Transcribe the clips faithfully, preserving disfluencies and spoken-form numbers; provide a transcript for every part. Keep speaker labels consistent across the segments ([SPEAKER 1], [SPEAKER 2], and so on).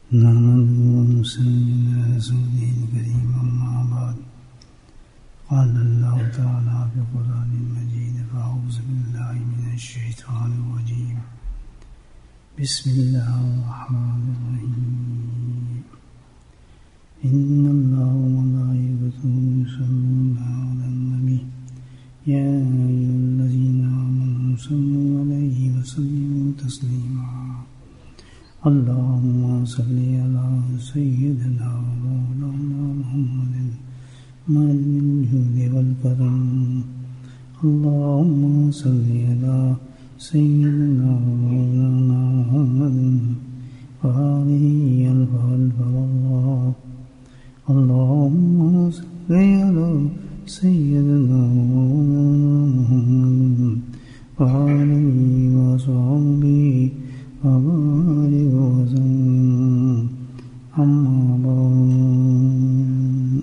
[SPEAKER 1] نحمده ونصلي على رسوله الكريم أما بعد قال الله تعالى في القرآن المجيد فأعوذ بالله من الشيطان الرجيم بسم الله الرحمن الرحيم إن الله وملائكته يصلون على النبي يا أيها الذين آمنوا صلوا عليه وسلموا تسليما اللهم صل على سيدنا ومولانا محمد مالك الجود والكرم اللهم صل على سيدنا ومولانا محمد وآله الخلف والله اللهم صل على سيدنا ومولانا محمد وآله وصحبه وبارك وسلم أما بعد.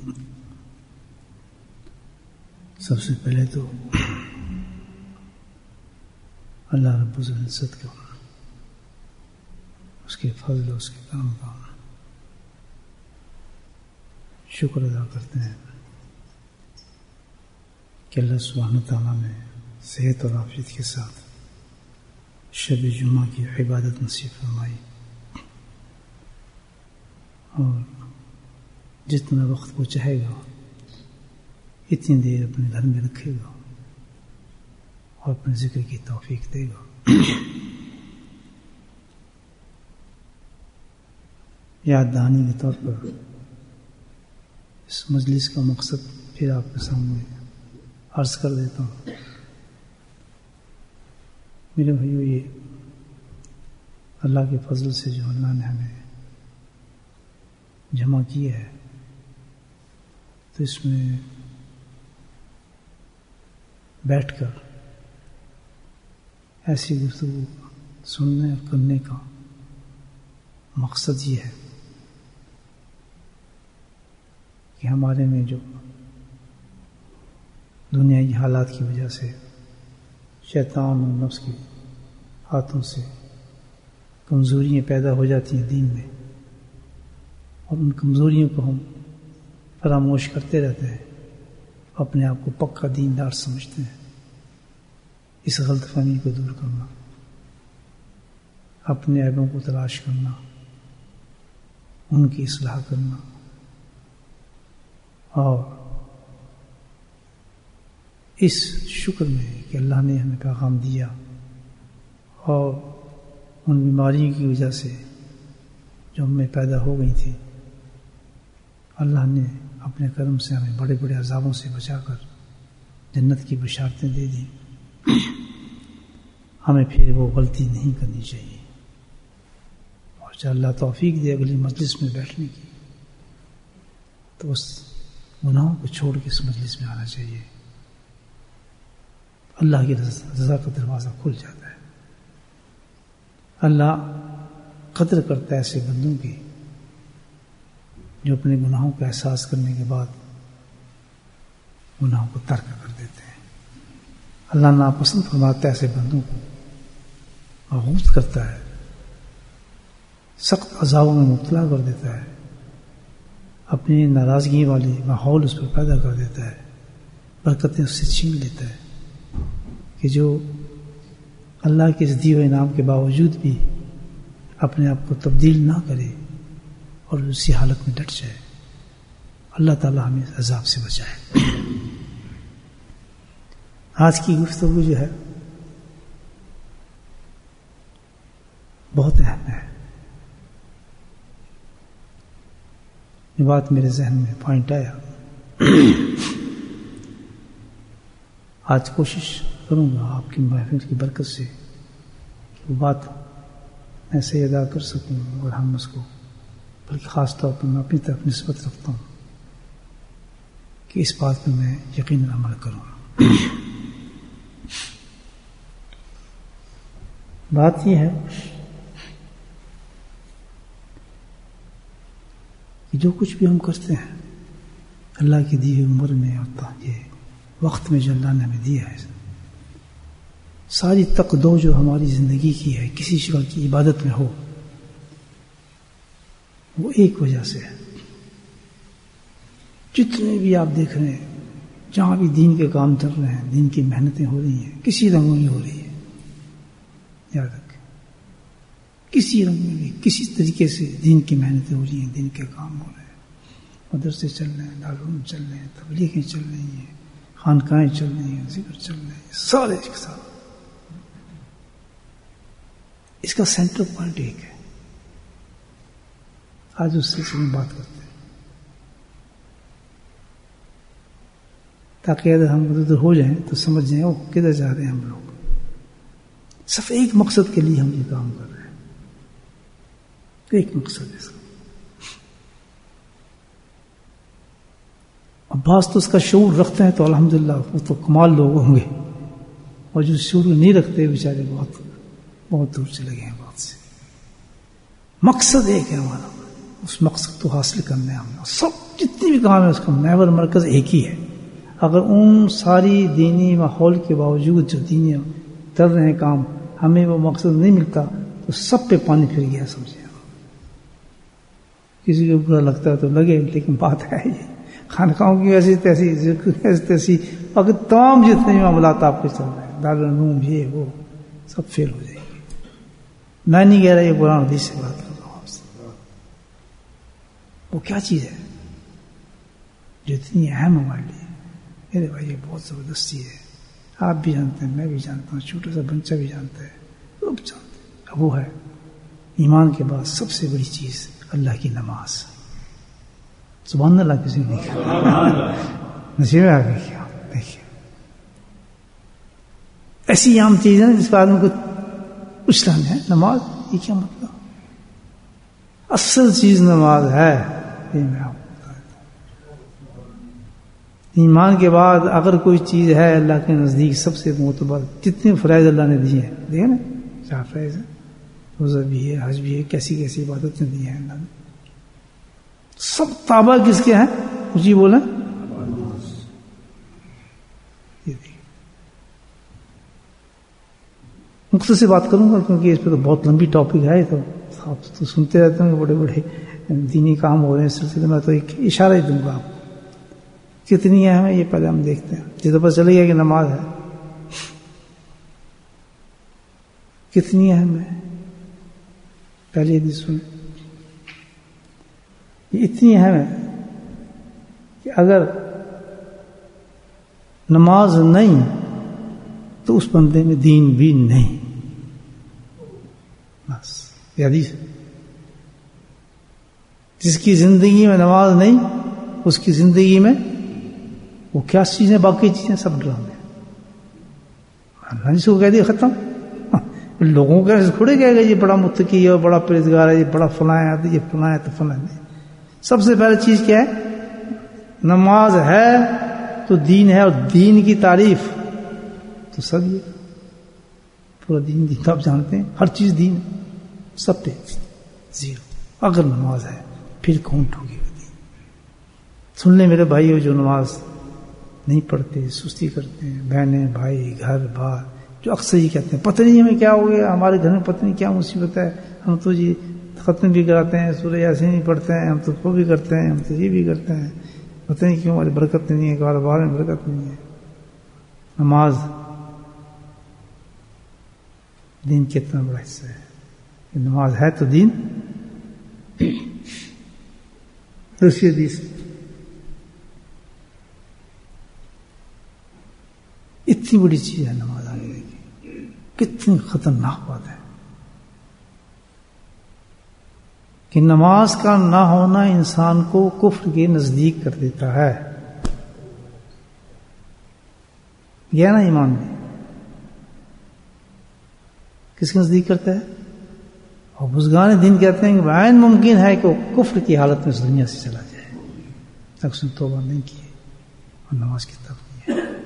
[SPEAKER 1] سب سے پہلے تو اللہ رب العزت کا اس کے فضل اس کے کرم کا شکر ادا کرتے ہیں کہ اللہ سبحانہ تعالیٰ نے صحت اور عافیت کے ساتھ شب جمعہ کی عبادت نصیب فرمائی اور جتنا وقت وہ چاہے گا اتنی دیر اپنے گھر میں رکھے گا اور اپنے ذکر کی توفیق دے گا. یاد دہانی کے طور پر اس مجلس کا مقصد پھر آپ کے سامنے عرض کر دیتا ہوں. میرے بھائیو، یہ اللہ کے فضل سے جو اللہ نے ہمیں جمع کیا ہے تو اس میں بیٹھ کر ایسی گفتگو سننے اور کرنے کا مقصد یہ ہے کہ ہمارے میں جو دنیائی حالات کی وجہ سے شیطان اور نفس کے ہاتھوں سے کمزوریاں پیدا ہو جاتی ہیں دین میں، اور ان کمزوریوں کو ہم فراموش کرتے رہتے ہیں، اپنے آپ کو پکا دیندار سمجھتے ہیں. اس غلط فہمی کو دور کرنا، اپنے عیبوں کو تلاش کرنا، ان کی اصلاح کرنا اور اس شکر میں کہ اللہ نے ہمیں پیغام دیا اور ان بیماریوں کی وجہ سے جو ہم میں پیدا ہو گئی تھی اللہ نے اپنے کرم سے ہمیں بڑے بڑے عذابوں سے بچا کر جنت کی بشارتیں دے دیں. ہمیں پھر وہ غلطی نہیں کرنی چاہیے اور جب اللہ توفیق دے اگلی مجلس میں بیٹھنے کی تو اس گناہوں کو چھوڑ کے اس مجلس میں آنا چاہیے. اللہ کی رضا کا دروازہ کھل جاتا ہے. اللہ قدر کرتا ہے ایسے بندوں کی جو اپنے گناہوں کا احساس کرنے کے بعد گناہوں کو ترک کر دیتے ہیں. اللہ ناپسند فرماتا ہے ایسے بندوں کو، مغوط کرتا ہے، سخت عذابوں میں مبتلا کر دیتا ہے، اپنی ناراضگی والی ماحول اس پر پیدا کر دیتا ہے، برکتیں اس سے چھین لیتا ہے کہ جو اللہ کے اس دیے ہوئے انعام کے باوجود بھی اپنے آپ کو تبدیل نہ کرے اور اسی حالت میں ڈٹ جائے. اللہ تعالی ہمیں عذاب سے بچائے. آج کی گفتگو جو ہے بہت اہم ہے. یہ بات میرے ذہن میں پوائنٹ آیا. آج کوشش کروں گا آپ کی محفل کی برکت سے کہ وہ بات میں سے ادا کر سکوں اور ہم اس کو، بلکہ خاص طور پر میں اپنی طرف نسبت رکھتا ہوں کہ اس بات پر میں یقیناً عمل کروں. بات یہ ہے کہ جو کچھ بھی ہم کرتے ہیں اللہ کی دی ہوئی عمر میں ہوتا یہ وقت میں جو اللہ نے ہمیں دیا ہے، ساری تقدو جو ہماری زندگی کی ہے کسی شکل کی عبادت میں ہو، وہ ایک وجہ سے ہے. جتنے بھی آپ دیکھ رہے ہیں جہاں بھی دین کے کام چل رہے ہیں، دین کی محنتیں ہو رہی ہیں، کسی رنگ میں ہو رہی ہے، یاد رکھیں، کسی رنگ میں بھی کسی طریقے سے دین کی محنتیں ہو رہی ہیں، دین کے کام ہو رہے ہیں، مدرسے چل رہے ہیں، دارالعلوم چل رہے ہیں، تبلیغیں چل رہی ہیں، خانقاہیں چل رہی ہیں، ذکر چل رہے ہیں، سارے کے ساتھ. اس کا سینٹر پوائنٹ ایک ہے. آج اس سلسلے میں بات کرتے ہیں تاکہ اگر ہم ادھر ہو جائیں تو سمجھ جائیں وہ کدھر جا رہے ہیں ہم لوگ. صرف ایک مقصد کے لیے ہم یہ کام کر رہے ہیں، ایک مقصد ہے اس کا. اب بعض تو اس کا شعور رکھتے ہیں تو الحمدللہ وہ تو کمال لوگ ہوں گے، اور جو شعور نہیں رکھتے بیچارے بہت بہت دور چلے گئے ہیں بات سے. مقصد ایک ہے ہمارا، اس مقصد کو حاصل کرنا ہے ہمیں. سب جتنی بھی کام ہے اس کا محور مرکز ایک ہی ہے. اگر ان ساری دینی ماحول کے باوجود جو دینی کر رہے ہیں کام ہمیں وہ مقصد نہیں ملتا تو سب پہ پانی پھر گیا سمجھے. کسی کو برا لگتا ہے تو لگے، لیکن بات ہے یہ خانقاہوں کی ایسی تیسی ایسی تیسی اگر تمام جتنے معاملات آپ کے چل رہے ہیں دارالعلوم یہ وہ سب فیل ہو جائیں گے. میں نہیں کہہ رہا یہ قرآن حدیث سے بات کر رہا ہوں آپ سے. وہ کیا چیز ہے جو اتنی اہم ہمارے لیے؟ میرے بھائی یہ بہت زبردستی ہے. آپ بھی جانتے ہیں، میں بھی جانتا ہوں، چھوٹا سا بچہ بھی جانتا ہے، سب جانتے ہیں. وہ ہے ایمان کے بعد سب سے بڑی چیز اللہ کی نماز. سبحان اللہ کسی نے نہیں کہا، نصیب میں آ گئی. کیا دیکھیے ایسی عام چیز ہے جس کا آدمی کو پوچھنا ہے نماز یہ کیا مطلب. اصل چیز نماز ہے. یہ میں آپ ایمان کے بعد اگر کوئی چیز ہے اللہ کے نزدیک سب سے معتبر، جتنے فرائض اللہ نے دیے ہیں، دیکھیں نا کیا فرائض ہے، روزہ بھی ہے، حج بھی ہے، کیسی کیسی عبادتیں دی ہیں اللہ نے. سب تابع کس کے ہیں؟ جی بولیں. مختصر بات کروں گا کیونکہ اس پہ تو بہت لمبی ٹاپک ہے. تو آپ تو سنتے رہتے ہیں بڑے بڑے دینی کام ہو رہے ہیں اس سلسلے میں، تو ایک اشارہ ہی دوں گا آپ کتنی اہم ہے یہ پہلے ہم دیکھتے ہیں. جیسے پتہ چلے گا کہ نماز ہے کتنی اہم ہے. پہلے حدیث سنیں، یہ اتنی اہم ہے کہ اگر نماز نہیں تو اس بندے میں دین بھی نہیں. بس یہ حدیث ہے. جس کی زندگی میں نماز نہیں اس کی زندگی میں وہ کیا چیزیں، باقی چیزیں سب ڈرامے. اللہ جس کو کہہ دیا ختم. لوگوں کا تھوڑے کہے گا یہ بڑا متقی ہے، بڑا پرہیزگار ہے، یہ بڑا فلاں ہے، یہ فلاں ہے تو فلاں نہیں. سب سے پہلے چیز کیا ہے؟ نماز ہے تو دین ہے، اور دین کی تعریف تو سب یہ پورا دین دین آپ جانتے ہیں، ہر چیز دین سب پہ زیرو. اگر نماز ہے پھر کون ٹھوکے گا دین. سن لیں میرے بھائی جو نماز نہیں پڑھتے، سستی کرتے ہیں، بہنیں بھائی گھر بار، جو اکثر یہ کہتے ہیں پتہ نہیں ہمیں کیا ہو گیا، ہمارے گھر میں پتہ نہیں کیا مصیبت ہے، ہم تو جی ختم بھی کراتے ہیں، سورہ یاسین بھی پڑھتے ہیں، ہم تو وہ بھی کرتے ہیں، ہم تو یہ بھی کرتے ہیں، پتہ نہیں کیوں ہماری برکت نہیں ہے، کاروبار میں برکت نہیں ہے. نماز دین کا اتنا بڑا حصہ ہے کہ نماز ہے تو دین. دوسری حدیث اتنی بڑی چیز ہے نماز آنے کی، کتنی خطرناک بات ہے کہ نماز کا نہ ہونا انسان کو کفر کے نزدیک کر دیتا ہے. یہ نا ایمان میں کس کے نزدیک کرتا ہے؟ اور بزرگان دین کہتے ہیں کہ عین ممکن ہے کہ وہ کفر کی حالت میں اس دنیا سے چلا جائے تک اس نے توبہ نہیں کی اور نماز کی طرف نہیں ہے.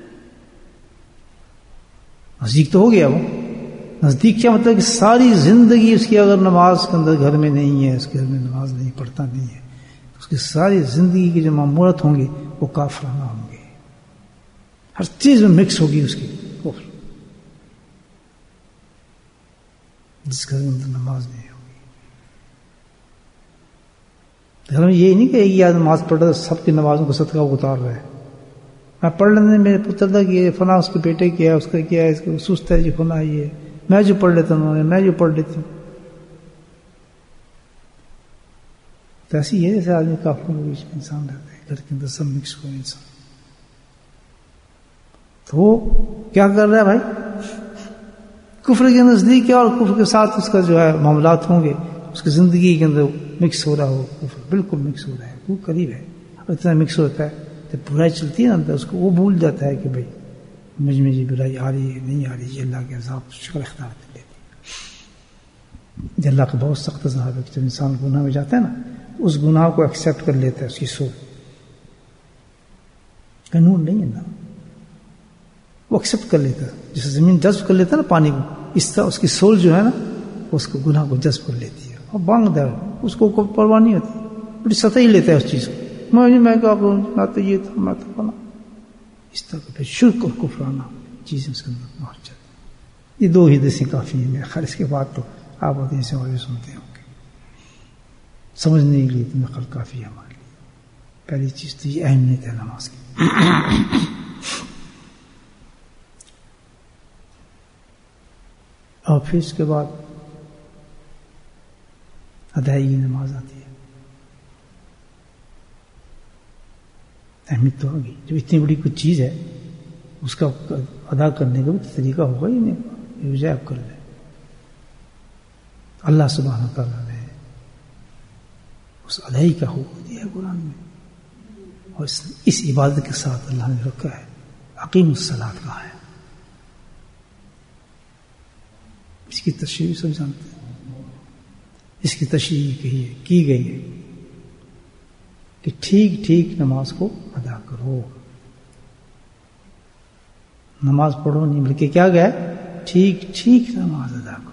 [SPEAKER 1] نزدیک تو ہو گیا. وہ نزدیک کیا مطلب کہ ساری زندگی اس کی اگر نماز کے اندر گھر میں نہیں ہے، اس کے گھر میں نماز نہیں پڑھتا نہیں ہے، اس کی ساری زندگی کی جو معمورات ہوں گے وہ کافرانہ ہوں گے. ہر چیز میں مکس ہوگی اس کی کفر. جس گھر میں اندر نماز نہیں ہوگی گھر میں یہ نہیں کہ ایک آدمی نماز پڑھ رہا ہے سب کی نمازوں کو صدقہ اتار رہا ہے. میں پڑھ لینے میرے پتر تھا کہ یہ فلاں اس کے بیٹے کیا ہے, اس کا کیا ہے, اس کو سست ہے جی فلاں یہ ہے, میں جو پڑھ لیتا ہوں میں جو پڑھ لیتی ہوں. تو ایسی ہے جیسے آدمی کافروں کے بیچ میں انسان رہتا ہے, گھر کے اندر سب مکس ہو انسان. تو وہ کیا کر رہا ہے بھائی, کفر کے نزدیک ہے اور کفر کے ساتھ اس کا جو ہے معاملات ہوں گے, اس کی زندگی کے اندر مکس ہو رہا ہو, کفر بالکل مکس ہو رہا ہے, وہ قریب ہے. اور اتنا مکس ہوتا ہے جب برائی چلتی ہے نا اندر, اس کو وہ بھول جاتا ہے کہ بھائی مجھ میں یہ برائی آ رہی ہے نہیں آ رہی, یہ اللہ کے عذاب شکل اختیار کر لیتی ہے. یہ اللہ کا بہت سخت عذاب ہے. جب انسان گناہ میں جاتا ہے نا اس گناہ کو ایکسیپٹ کر لیتا ہے, اس کی سوچ قانون نہیں ہے نا, وہ ایکسیپٹ کر لیتا ہے. جیسے زمین جذب کر لیتا ہے نا پانی کو, اس طرح اس کی سول جو ہے نا اس کو گناہ کو جذب کر لیتی ہے اور بانگ دے, اس کو کوئی پرواہ نہیں ہوتی, بڑی سطح ہی لیتا ہے اس چیز کو. میں میں کیا کروں, میں تو یہ تھا میں تو بنا, اس طرح پھر شرک اور کفرانہ چیزیں اس کے اندر پہنچ جاتی ہیں. یہ دو ہی حدیثیں کافی ہیں میرے خیال, اس کے بعد تو آپ حدیثیں اور سنتے ہوں گے. سمجھنے کے لیے تو نقل کافی ہے ہمارے لیے. پہلی چیز تو یہ اہمیت ہے نماز کی. اور پھر اس کے بعد ادائیگی نماز آتی ہے. اہمیت تو ہوگی, جب اتنی بڑی کچھ چیز ہے اس کا ادا کرنے کا بھی طریقہ ہوگا ہی نہیں, یہ آپ کر لیں. اللہ سبحانہ تعالیٰ نے اس ادائی کا حکم دیا ہے قرآن میں, اور اس, اس عبادت کے ساتھ اللہ نے رکھا ہے اقیم الصلاۃ کہا ہے. اس کی تشریح سب جانتے ہیں. اس کی تشریح کہی ہے, کی گئی ہے کہ ٹھیک ٹھیک نماز کو ادا کرو. نماز پڑھو نہیں بلکہ کیا گیا, ٹھیک ٹھیک نماز ادا کرو.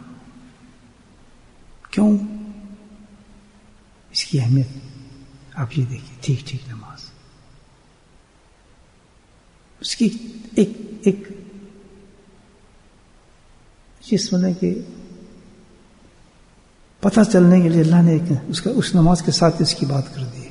[SPEAKER 1] کیوں؟ اس کی اہمیت آپ یہ دیکھیے. ٹھیک ٹھیک نماز, اس کی ایک ایک چیز سنیں کہ پتہ چلنے کے لیے اللہ نے ایک اس کا اس نماز کے ساتھ اس کی بات کر دی ہے.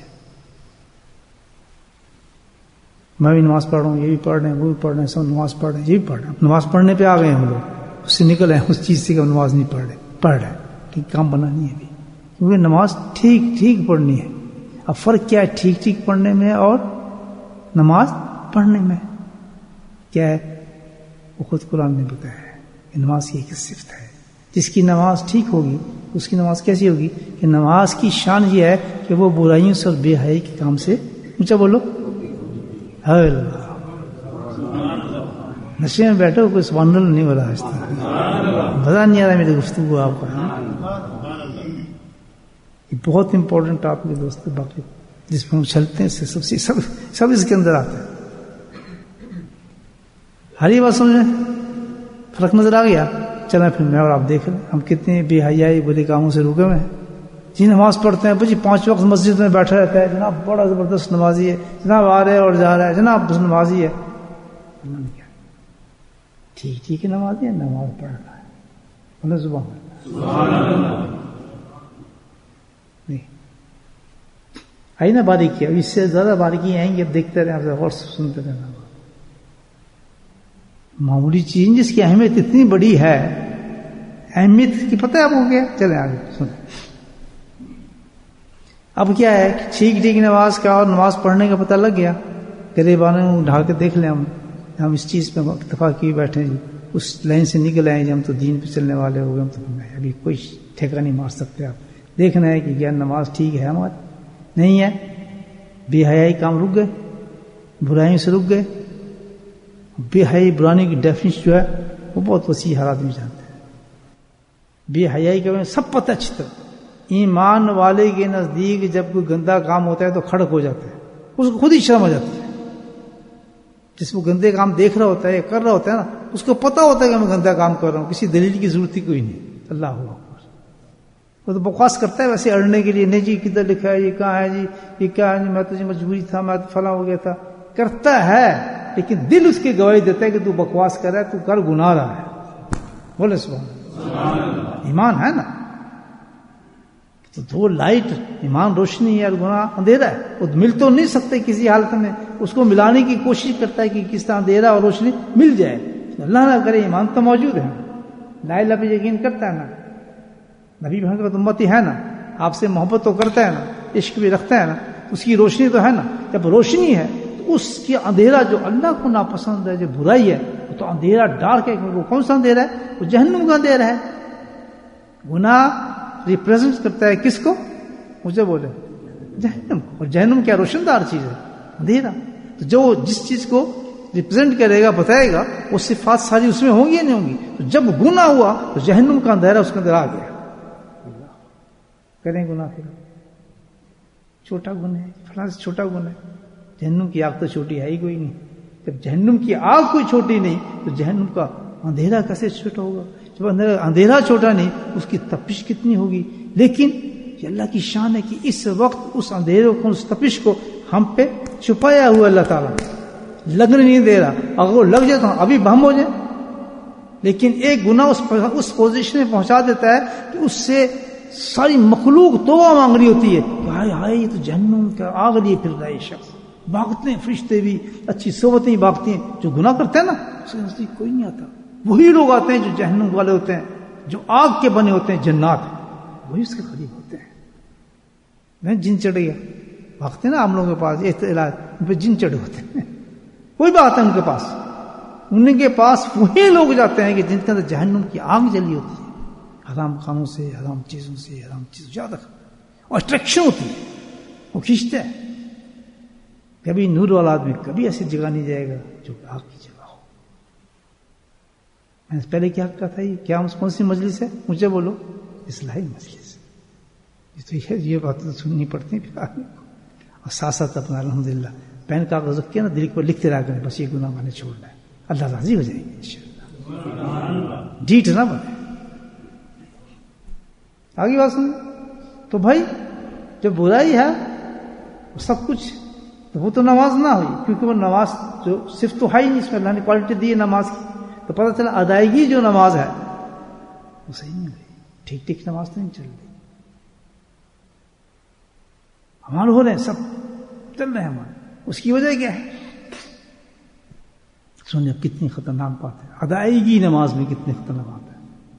[SPEAKER 1] میں بھی نماز پڑھ رہا ہوں, یہ بھی پڑھ رہے ہیں, وہ بھی پڑھ رہے ہیں, سب نماز پڑھ رہے ہیں, یہ بھی پڑھ رہے ہیں. نماز پڑھنے پہ آ گئے ہم لوگ, اس سے نکل آئے اس چیز سے کہ ہم نماز نہیں پڑھ رہے, پڑھ رہے ہیں ٹھیک, کام بنا نہیں ہے ابھی, کیونکہ نماز ٹھیک ٹھیک پڑھنی ہے. اب فرق کیا ہے ٹھیک ٹھیک پڑھنے میں اور نماز پڑھنے میں؟ کیا ہے وہ خود قرآن نے بتایا ہے کہ نماز کی ایک صفت ہے. جس کی نماز ٹھیک ہوگی اس کی نماز کیسی ہوگی کہ نماز کی شان یہ ہے کہ وہ برائیوں سے اور بے حیائی کے کام سے, اونچا بولو, نشے میں بیٹھے ہو کوئی سبحان اللہ نہیں ہو رہا, اس طرح مزہ نہیں آ رہا میری گفتگو آپ کا. یہ بہت امپورٹنٹ آپ کے دوست, باقی جس میں ہم چلتے ہیں سب سے سب سب اس کے اندر آتا ہے. ہر یہ بات سمجھیں, فرق نظر آ گیا. چلیں پھر میں اور آپ دیکھ لیں ہم کتنے بے حیائی برے کاموں سے رکے ہوئے ہیں. جی نماز پڑھتے ہیں بھائی, پانچ وقت مسجد میں بیٹھا رہتا ہے, جناب بڑا زبردست نمازی ہے, جناب آ رہا ہے اور جا رہا ہے, جناب بس نمازی ہے. ٹھیک ٹھیک ہے نمازی ہے, نماز پڑھ رہا ہے, اللہ سبحان اللہ. نہیں آئی نا باریکی, اب اس سے زیادہ باریکی آئیں گی, اب دیکھتے رہے, آپ سے غور سے سنتے رہنا. معمولی چیز جس کی اہمیت اتنی بڑی ہے, اہمیت کی پتہ ہے آپ کو کیا؟ چلیں آگے سنیں. اب کیا ہے ٹھیک ٹھیک نماز کا اور نماز پڑھنے کا پتہ لگ گیا. گریبانوں میں ڈھال کے دیکھ لیں, ہم ہم اس چیز پہ اتفاق کیے بیٹھے ہیں جی, اس لائن سے نکل آئے جی, ہم تو دین پہ چلنے والے ہو گئے, ہم تو ابھی کوئی ٹھیکہ نہیں مار سکتے. آپ دیکھنا ہے کہ کیا نماز ٹھیک ہے ہماری, نہیں ہے. بے حیائی کام رک گئے, برائیوں سے رک گئے. بے حیائی برانی کی ڈیفینیشن جو ہے وہ بہت وسیع ہر آدمی جانتے ہیں. بے حیائی کے بارے میں سب پتہ اچھی طرح. ایمان والے کے نزدیک جب کوئی گندا کام ہوتا ہے تو کھڑک ہو جاتا ہے, اس کو خود ہی شرم آ جاتی ہے. جس وہ گندے کام دیکھ رہا ہوتا ہے, کر رہا ہوتا ہے نا, اس کو پتہ ہوتا ہے کہ میں گندا کام کر رہا ہوں, کسی دلیل کی ضرورت ہی کوئی نہیں. اللہ اکبر. وہ تو بکواس کرتا ہے ویسے اڑنے کے لیے, نہیں جی کدھر لکھا ہے, یہ کہاں ہے جی, یہ کیا ہے جی, میں تو جی مجبوری تھا, میں تو فلاں ہو گیا تھا. کرتا ہے لیکن دل اس کی گواہی دیتا ہے کہ تو بکواس کر رہا ہے, تو کر گناہ رہا ہے. بولے سبحان اللہ. ایمان ہے نا, تو وہ لائٹ ایمان روشنی ہے اور گناہ اندھیرا ہے، وہ مل تو نہیں سکتے کسی حالت میں، اس کو ملانے کی کوشش کرتا ہے کہ کس طرح اندھیرا اور روشنی مل جائے. اللہ نہ کرے ایمان تو موجود ہے، لا الہ پہ یقین کرتا ہے نا، نبی محمد کا امتی ہے نا، آپ سے محبت تو کرتا ہے نا، عشق بھی رکھتا ہے نا، اس کی روشنی تو ہے نا. جب روشنی ہے تو اس کی اندھیرا جو اللہ کو ناپسند ہے، جو برائی ہے، وہ تو اندھیرا ڈارک ہے. وہ کون سا اندھیرا ہے؟ وہ جہنم کا اندھیرا ہے. گناہ ریپریزنٹ کرتا ہے کس کو؟ مجھے بولے جہنم کو. اور جہنم کیا روشندار چیز ہے؟ اندھیرا. تو جو جس چیز کو ریپریزنٹ کرے گا، بتائے گا، وہ صفات ساری اس میں ہوں گی یا نہیں ہوں گی. تو جب گناہ ہوا تو جہنم کا اندھیرا اس کے اندر آ گیا. کریں گناہ پھر چھوٹا گناہ ہے، فلاں سے چھوٹا گناہ ہے. جہنم کی آگ تو چھوٹی ہے ہی کوئی نہیں. جب جہنم کی آگ کوئی چھوٹی نہیں تو جہنم کا اندھیرا کیسے چھوٹا ہوگا؟ جب اندھیرا چھوٹا نہیں، اس کی تپش کتنی ہوگی. لیکن یہ اللہ کی شان ہے کہ اس وقت اس اندھیرے کو، اس تپش کو ہم پہ چھپایا ہوا اللہ تعالیٰ لگنے نہیں دے رہا. اگر وہ لگ جائے تو ابھی بہم ہو جائے. لیکن ایک گناہ اس اس پوزیشن میں پہنچا دیتا ہے کہ اس سے ساری مخلوق توبہ مانگ رہی ہوتی ہے کہ ہائے ہائے یہ تو جہنم کا آگ لیے پھر رہا ہے. شخص بھاگتے ہیں، فرشتے بھی، اچھی صحبتیں بھاگتی ہیں. جو گناہ کرتے ہیں نا اس کے نزدیک کوئی نہیں آتا. وہی لوگ آتے ہیں جو جہنم والے ہوتے ہیں، جو آگ کے بنے ہوتے ہیں، جنات، وہی اس کے قریب ہوتے ہیں. میں جن چڑھ گیا بھاگتے ہیں نا ہم لوگوں کے پاس، یہ علاج ان پہ جن چڑھے ہوتے ہیں. کوئی بات ہے ان کے پاس، ان کے پاس وہی لوگ جاتے ہیں کہ جن کے اندر جہنم کی آگ جلی ہوتی ہے، حرام کھانوں سے، حرام چیزوں سے، حرام چیزوں زیادہ اور اٹریکشن ہوتی ہے، وہ کھینچتے ہیں. کبھی نور والا آدمی کبھی ایسی جگہ نہیں جائے گا جو آگ کی جگہ ہو. میں نے پہلے کیا کہا تھا، یہ کیا کون سی مجلس ہے؟ مجھے بولو. اصلاحی مجلس. یہ تو یہ باتیں تو سننی پڑتی ہیں اور ساتھ ساتھ اپنا الحمدللہ پین کاغذ رکھ کے نا دل کو لکھتے رہا کریں، بس یہ گناہ میں نے چھوڑنا ہے، اللہ راضی ہو جائیں گے انشاءاللہ. ڈیٹ نہ بنے. آگے بات سن. تو بھائی جب برائی ہے سب کچھ، تو وہ تو نماز نہ ہوئی، کیونکہ وہ نماز جو صرف تو ہے ہی نہیں، اس میں اللہ نے کوالٹی دی ہے نماز کی. تو پتہ چلا ادائیگی جو نماز ہے وہ صحیح نہیں ہوئی، ٹھیک ٹھیک نماز تو نہیں چل رہی. ہمارے ہو رہے ہیں، سب چل رہے ہیں ہمارے. اس کی وجہ کیا ہے؟ سنیں کتنی خطرناک بات ہے. ادائیگی نماز میں کتنی خطرناک بات ہے.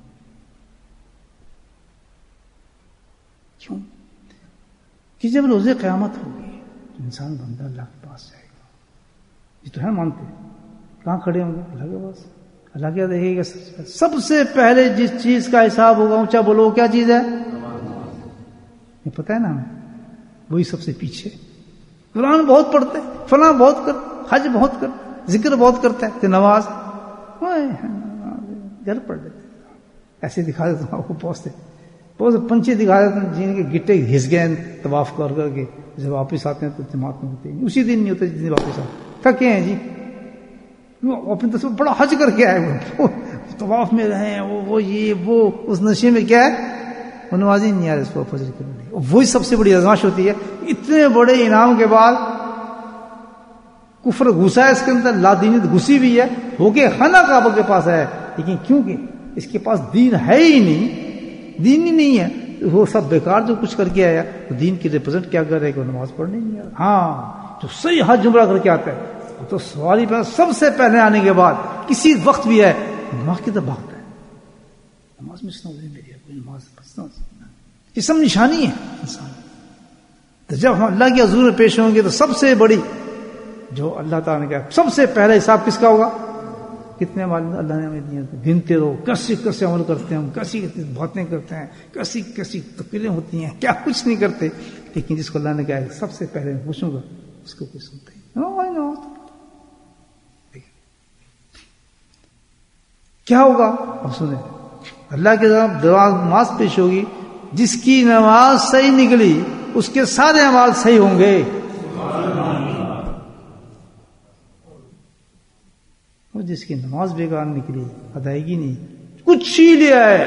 [SPEAKER 1] کیوں؟ کہ جب روز قیامت ہوگی تو انسان بندہ اللہ کے پاس جائے گا. یہ تو ہے مانتے ہیں. کہاں کھڑے ہوں گے؟ اللہ کے پاس. اللہ کیا دیکھے گا؟ سب سے پہلے جس چیز کا حساب ہوگا، اونچا بولو کیا چیز ہے؟ یہ پتہ ہے نا ہمیں. وہی سب سے پیچھے. قرآن بہت پڑھتے، فلاں بہت کر، حج بہت کر، ذکر بہت کرتا ہے، کہ نماز گھر پڑھ لیتے، ایسے دکھا دیتا ہوں آپ کو. پہنچتے بہت پنچے دکھا دیتے ہیں جن کے گٹے گھس گئے طواف کر کر کے. جب واپس آتے ہیں تو جماعت میں ہوتے ہیں، اسی دن نہیں ہوتے جس دن واپس آتے. تھکے ہیں جی، اپنے تصور بڑا حج کر کے آئے، وہ طواف میں رہے ہیں، وہ وہ یہ وہ اس نشے میں کیا ہے، وہ نمازی نہیں آ رہے اس کو فجر کے لیے. وہی سب سے بڑی آزمائش ہوتی ہے. اتنے بڑے انعام کے بعد کفر گھسا ہے اس کے اندر، لا دینیت گھسی بھی ہے، ہو کے خانہ کعبہ کے پاس ہے، لیکن کیونکہ اس کے پاس دین ہے ہی نہیں، دین ہی نہیں ہے، وہ سب بیکار جو کچھ کر کے آیا. تو دین کی ریپرزینٹ کیا کر رہے کہ وہ نماز پڑھنے نہیں آیا. ہاں جو صحیح حج عمرہ کر کے آتا ہے وہ تو سواری پہ سب سے پہلے آنے کے بعد کسی وقت بھی ہے نماز کی طرف بھاگتا ہے. نماز میں سنا میری کوئی نماز پڑھنا، یہ سب نشانی ہے انسان. تو جب ہم اللہ کے حضور میں پیش ہوں گے تو سب سے بڑی جو اللہ تعالیٰ نے کہا سب سے پہلا حساب کس کا ہوگا؟ کتنے مال اللہ نے ہمیں دیے، گنتے رہو، کیسے کیسے عمل کرتے ہیں ہم، کیسی کیسی باتیں کرتے ہیں، کیسی کیسی تقریریں ہوتی ہیں، کیا کچھ نہیں کرتے. لیکن جس کو اللہ نے کہا سب سے پہلے میں پوچھوں گا، اس کو کوئی سنتا ہی کیا ہوگا. اب سنیں، اللہ کے طرف نماز پیش ہوگی، جس کی نماز صحیح نکلی اس کے سارے اعمال صحیح ہوں گے. اور جس کی نماز بیکار نکلی، ادائیگی نہیں، کچھ ہی لے آئے،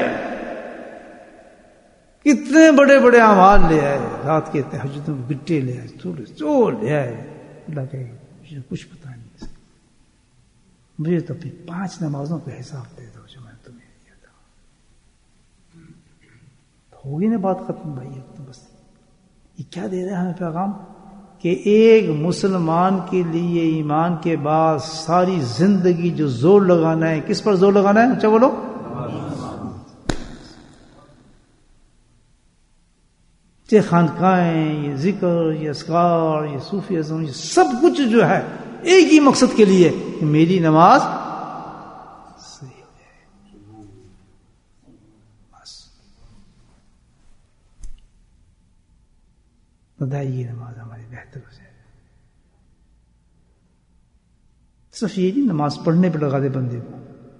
[SPEAKER 1] کتنے بڑے بڑے اعمال لے آئے، رات کے تہجد میں گٹے لے آئے، تھوڑے جو لے آئے، اللہ کہے مجھے کچھ پتا نہیں، مجھے تو پھر پانچ نمازوں کا حساب دے دو جو میں نے تمہیں دیا تھا. تو ہوگی نا بات ختم بھائی. تو بس یہ کیا دے رہے ہیں ہمیں پیغام کہ ایک مسلمان کے لیے ایمان کے بعد ساری زندگی جو زور لگانا ہے، کس پر زور لگانا ہے؟ اچھا بولو. یہ خانقاہیں، یہ ذکر، یہ اذکار، یہ صوفی ازم، یہ سب کچھ جو ہے ایک ہی مقصد کے لیے کہ میری نماز صحیح ہو جائے. بس بدائیے نماز ہماری بہتر ہو جائے. صرف یہ نہیں نماز پڑھنے پہ لگا دے بندے کو،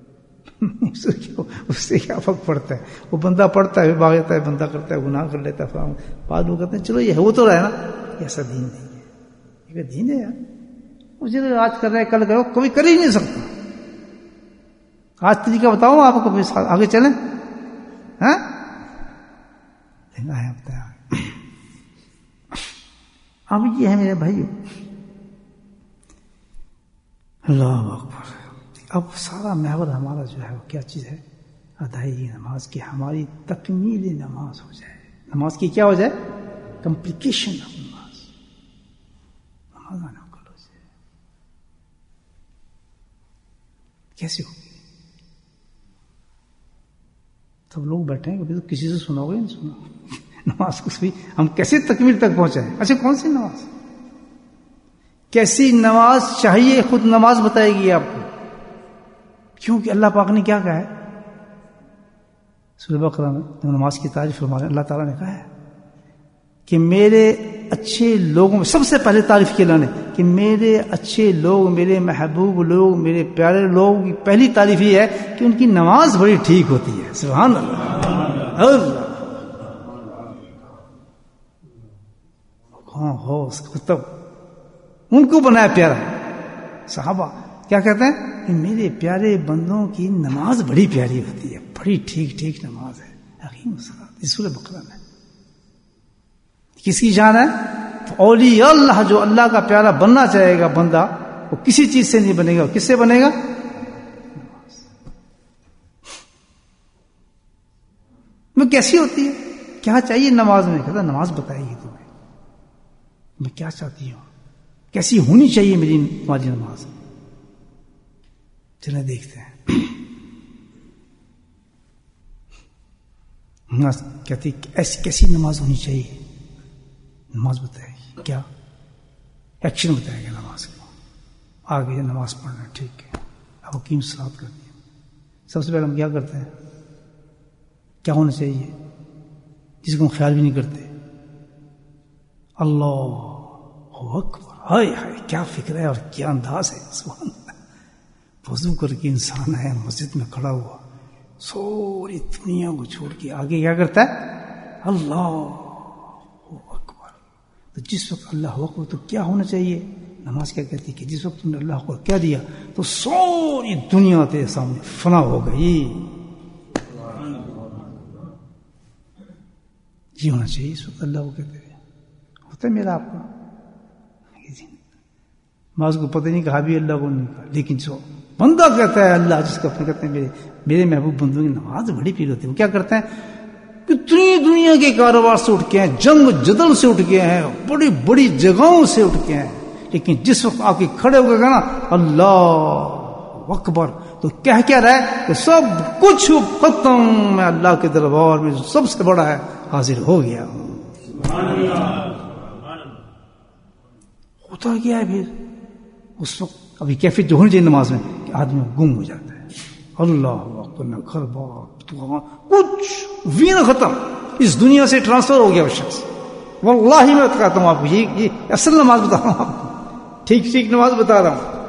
[SPEAKER 1] اس سے کیا فرق پڑتا ہے؟ وہ بندہ پڑھتا ہے، بھاگ جاتا ہے، بندہ کرتا ہے، گناہ کر لیتا ہے. بعد لوگ کہتے ہیں چلو یہ وہ تو رہا ہے نا. ایسا دین نہیں ہے. یہ دین ہے یار. مجھے آج کر رہے کل کرو، کبھی کر ہی نہیں سکتا. آج طریقہ بتاؤں آپ کو، کبھی آگے چلیں. ہاں اب یہ ہے میرے بھائی. اللہ اکبر. اب سارا محور ہمارا جو ہے وہ کیا چیز ہے؟ ادائیگی نماز کی. ہماری تکمیل نماز ہو جائے. نماز کی کیا ہو جائے؟ کمپلیکیشن آف نماز. نماز آنے کو ہو جائے. کیسے ہوگی؟ سب لوگ بیٹھے ہیں، تو کسی سے سنا ہوگا نہیں سنا نماز کو بھی ہم کیسے تکمیل تک پہنچائیں؟ اچھا کون سی نماز، کیسی نماز چاہیے؟ خود نماز بتائے گی آپ کو. کیونکہ اللہ پاک نے کیا کہا ہے سورہ بقرہ میں نماز کی تعریف فرما رہے ہیں. اللہ تعالیٰ نے کہا ہے کہ میرے اچھے لوگوں میں سب سے پہلے تعریف کی اللہ نے کہ میرے اچھے لوگ، میرے محبوب لوگ، میرے پیارے لوگوں کی پہلی تعریف یہ ہے کہ ان کی نماز بڑی ٹھیک ہوتی ہے. سبحان اللہ. اللہ ہاں ہو تب ان کو بنایا پیارا. صحابہ کیا کہتے ہیں کہ میرے پیارے بندوں کی نماز بڑی پیاری ہوتی ہے، بڑی ٹھیک ٹھیک نماز ہے. حکیم الصلاۃ سورہ بقرہ میں کس کی جان ہے؟ تو اولیاء اللہ جو اللہ کا پیارا بننا چاہے گا بندہ، وہ کسی چیز سے نہیں بنے گا. کس سے بنے گا؟ وہ کیسی ہوتی ہے؟ کیا چاہیے نماز میں؟ کہتا نماز بتائے گی تمہیں میں کیا چاہتی ہوں، کیسی ہونی چاہیے میری تمہاری نماز. چلیں دیکھتے ہیں. کہتی ایسی کیسی نماز ہونی چاہیے؟ نماز بتائے گی. کیا ایکشن بتائے گا نماز کو. آگے نماز پڑھنا ٹھیک ہے، اب حکیم صلاۃ کرتی ہے. سب سے پہلے ہم کیا کرتے ہیں؟ کیا ہونا چاہیے جس کو ہم خیال بھی نہیں کرتے؟ اللہ اکبر. ہائے ہائے کیا فکر ہے اور کیا انداز ہے. سبحان اللہ. وضو کر کے انسان ہے مسجد میں کھڑا ہوا، سوری دنیا کو چھوڑ کے آگے کیا کرتا ہے؟ اللہ اکبر. تو جس وقت اللہ اکبر تو کیا ہونا چاہیے؟ نماز کیا کہتی کہ جس وقت تم نے اللہ اکبر کیا دیا تو سوری دنیا تیرے سامنے فنا ہو گئی. یہ ہونا چاہیے اس وقت اللہ کو کہتے ہیں. ہوتا ہے میرا آپ کا نماز کو پتہ نہیں کہا بھی اللہ کو نہیں کہا، لیکن جو بندہ کہتا ہے اللہ جس کو اپنے کہتے ہیں میرے میرے محبوب بندوں کی نماز بڑی پیر ہوتی ہے. وہ کیا کرتے ہیں؟ کتنی دنیا کے کاروبار سے اٹھ کے ہیں، جنگ جدل سے اٹھ کے ہیں، بڑی بڑی جگہوں سے اٹھ کے ہیں، لیکن جس وقت آ کے کھڑے ہو گئے نا اللہ اکبر تو کہہ کیا رہے کہ سب کچھ ختم، میں اللہ کے دربار میں سب سے بڑا ہے حاضر ہو گیا. ہوتا کیا ہے پھر اس وقت ابھی کیفیت جو ہونی چاہیے نماز میں کہ آدمی گم ہو جاتا ہے. اللہ اکبر نہ گھر بار کچھ وین ختم، اس دنیا سے ٹرانسفر ہو گیا وہ شخص. واللہ میں کہتا ہوں آپ کو یہ, یہ اصل نماز بتا رہا ہوں آپ کو، ٹھیک ٹھیک نماز بتا رہا ہوں.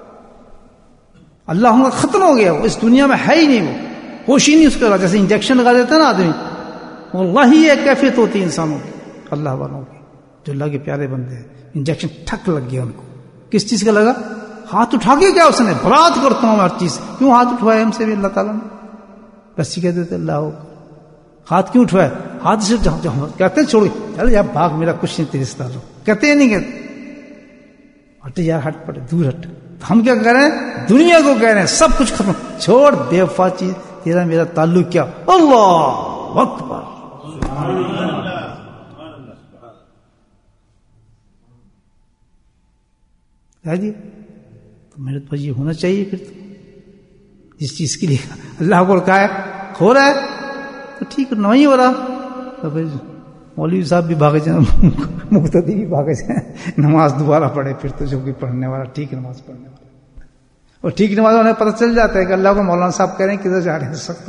[SPEAKER 1] اللہ ختم ہو گیا، وہ اس دنیا میں ہے ہی نہیں، وہ ہوش ہی نہیں اس کا. جیسے انجیکشن لگا دیتا ہے نا آدمی، واللہ یہ کیفیت ہوتی ہے انسانوں کی، اللہ والوں کی جو اللہ کے پیارے بندے ہیں. انجیکشن ٹھک لگ گیا ان کو. کس چیز کا لگا؟ ہاتھ اٹھا کے کیا اس نے برات کرتا ہوں ہر چیز. کیوں ہاتھ اٹھوائے ہم سے بھی اللہ تعالیٰ نے؟ بس یہ کہتے تھے اللہ ہو ہاتھ کیوں اٹھوائے؟ ہاتھ سے کہتے ہیں چھوڑ چل یار بھاگ، میرا کچھ نہیں تیرے سے. کہتے ہیں نہیں کہتے ہٹ یار ہٹ پڑے دور ہٹ. ہم کیا کہہ رہے ہیں؟ دنیا کو کہہ رہے ہیں سب کچھ ختم، چھوڑ بے وفا چیز، تیرا میرا تعلق کیا؟ اللہ اکبر. جی تو میرے پاس یہ ہونا چاہیے. پھر تو جس چیز کے لیے اللہ کو کہا ہے ہو رہا ہے تو ٹھیک نہیں ہو رہا تو پھر مولوی صاحب بھی بھاگے جائیں, مقتدی بھی بھاگے جائیں, نماز دوبارہ پڑھے. پھر تو جو بھی پڑھنے والا ٹھیک نماز پڑھنے والا, اور ٹھیک نماز انہیں پتہ چل جاتا ہے کہ اللہ کو مولانا صاحب کہہ رہے ہیں کدھر جا رہے ہیں سخت.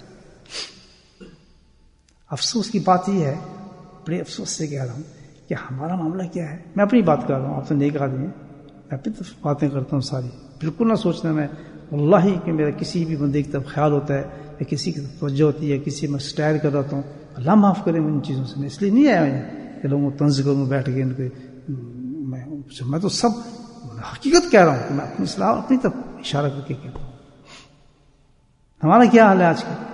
[SPEAKER 1] افسوس کی بات یہ ہے, بڑے افسوس سے کہہ رہا ہوں کہ ہمارا معاملہ کیا ہے. میں اپنی بات کر رہا ہوں, آپ سے نیک آدمی ہیں, میں اپنی طرف باتیں کرتا ہوں ساری. بالکل نہ سوچنا میں واللہ کہ میرا کسی بھی بندے کی طرف خیال ہوتا ہے یا کسی کی توجہ ہوتی ہے, کسی میں اسٹائر کر رہا ہوں, اللہ معاف کرے ان چیزوں سے. میں اس لیے نہیں آیا میں کہ لوگوں کو طنز کروں بیٹھ کے ان کے. میں تو سب حقیقت کہہ رہا ہوں کہ میں اپنی اصلاح اپنی طرف اشارہ کر کے کہتا ہوں. ہمارا کیا حال ہے آج کا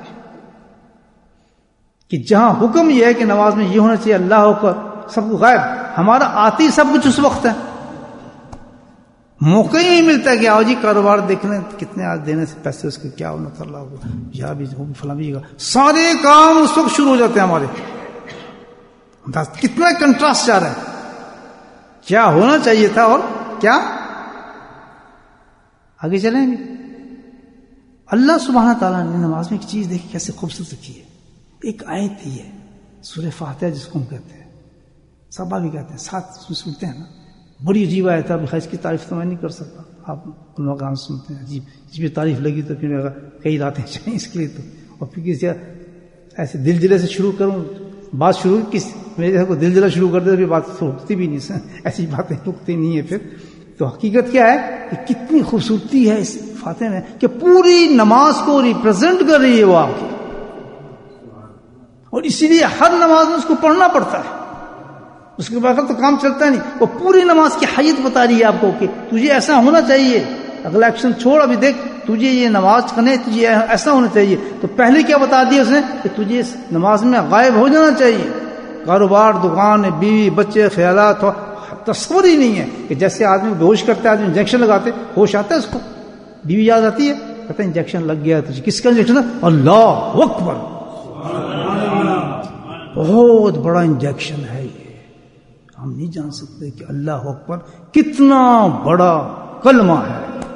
[SPEAKER 1] کہ جہاں حکم یہ ہے کہ نماز میں یہ ہونا چاہیے اللہ ہو کر سب کو غائب, ہمارا آتی سب کچھ اس وقت ہے, موقع ہی نہیں ملتا کہ آؤ جی کاروبار دیکھ لیں کتنے آج دینے سے پیسے اس کے کیا ہونا تھا, اللہ کو یا بھی فلاں بھی, سارے کام اس وقت شروع ہو جاتے ہیں ہمارے. کتنا کنٹراسٹ جا رہا ہے, کیا ہونا چاہیے تھا اور کیا آگے چلیں گے. اللہ سبحانہ تعالیٰ نے نماز میں ایک چیز دیکھی کیسے خوبصورت رکھی ہے. ایک آیت ہی ہے سورہ فاتحہ جس کو ہم کہتے ہیں, سبا بھی کہتے ہیں, ساتھ سنتے ہیں نا, بڑی عجیب آیت ہے. اب اس کی تعریف تو میں نہیں کر سکتا, آپ علماء کرام سنتے ہیں عجیب, اس بھی تعریف لگی تو پھر کئی راتیں چاہیے اس کے لیے تو. اور پھر کسی ایسے دل جلے سے شروع کروں بات شروع کس میرے کو دل جلا شروع کر دے تو بات رکتی بھی نہیں, ایسی باتیں رکتی نہیں ہے. پھر تو حقیقت کیا ہے کہ کتنی خوبصورتی ہے اس فاتحہ میں کہ پوری نماز کو ریپرزینٹ کر رہی ہے وہ آپ کی, اور اسی لیے ہر نماز میں اس کو پڑھنا پڑتا ہے. اس کے بغیر تو کام چلتا نہیں. وہ پوری نماز کی حیت بتا رہی ہے آپ کو کہ تجھے ایسا ہونا چاہیے. اگلا ایکشن چھوڑ, ابھی دیکھ تجھے یہ نماز کرنے تجھے ایسا ہونا چاہیے. تو پہلے کیا بتا دیا اس نے کہ تجھے اس نماز میں غائب ہو جانا چاہیے. کاروبار, دکان, بیوی, بچے, خیالات, تصور ہی نہیں ہے کہ جیسے آدمی بےہوش کرتا ہے, آدمی انجیکشن لگاتے ہوش آتا ہے اس کو, بیوی یاد آتی ہے کہتا ہے انجیکشن لگ گیا تجھے. کس کا انجیکشن ہے؟ اللہ اکبر, بہت بڑا انجیکشن ہے یہ. ہم نہیں جان سکتے کہ اللہ اکبر کتنا بڑا کلمہ ہے.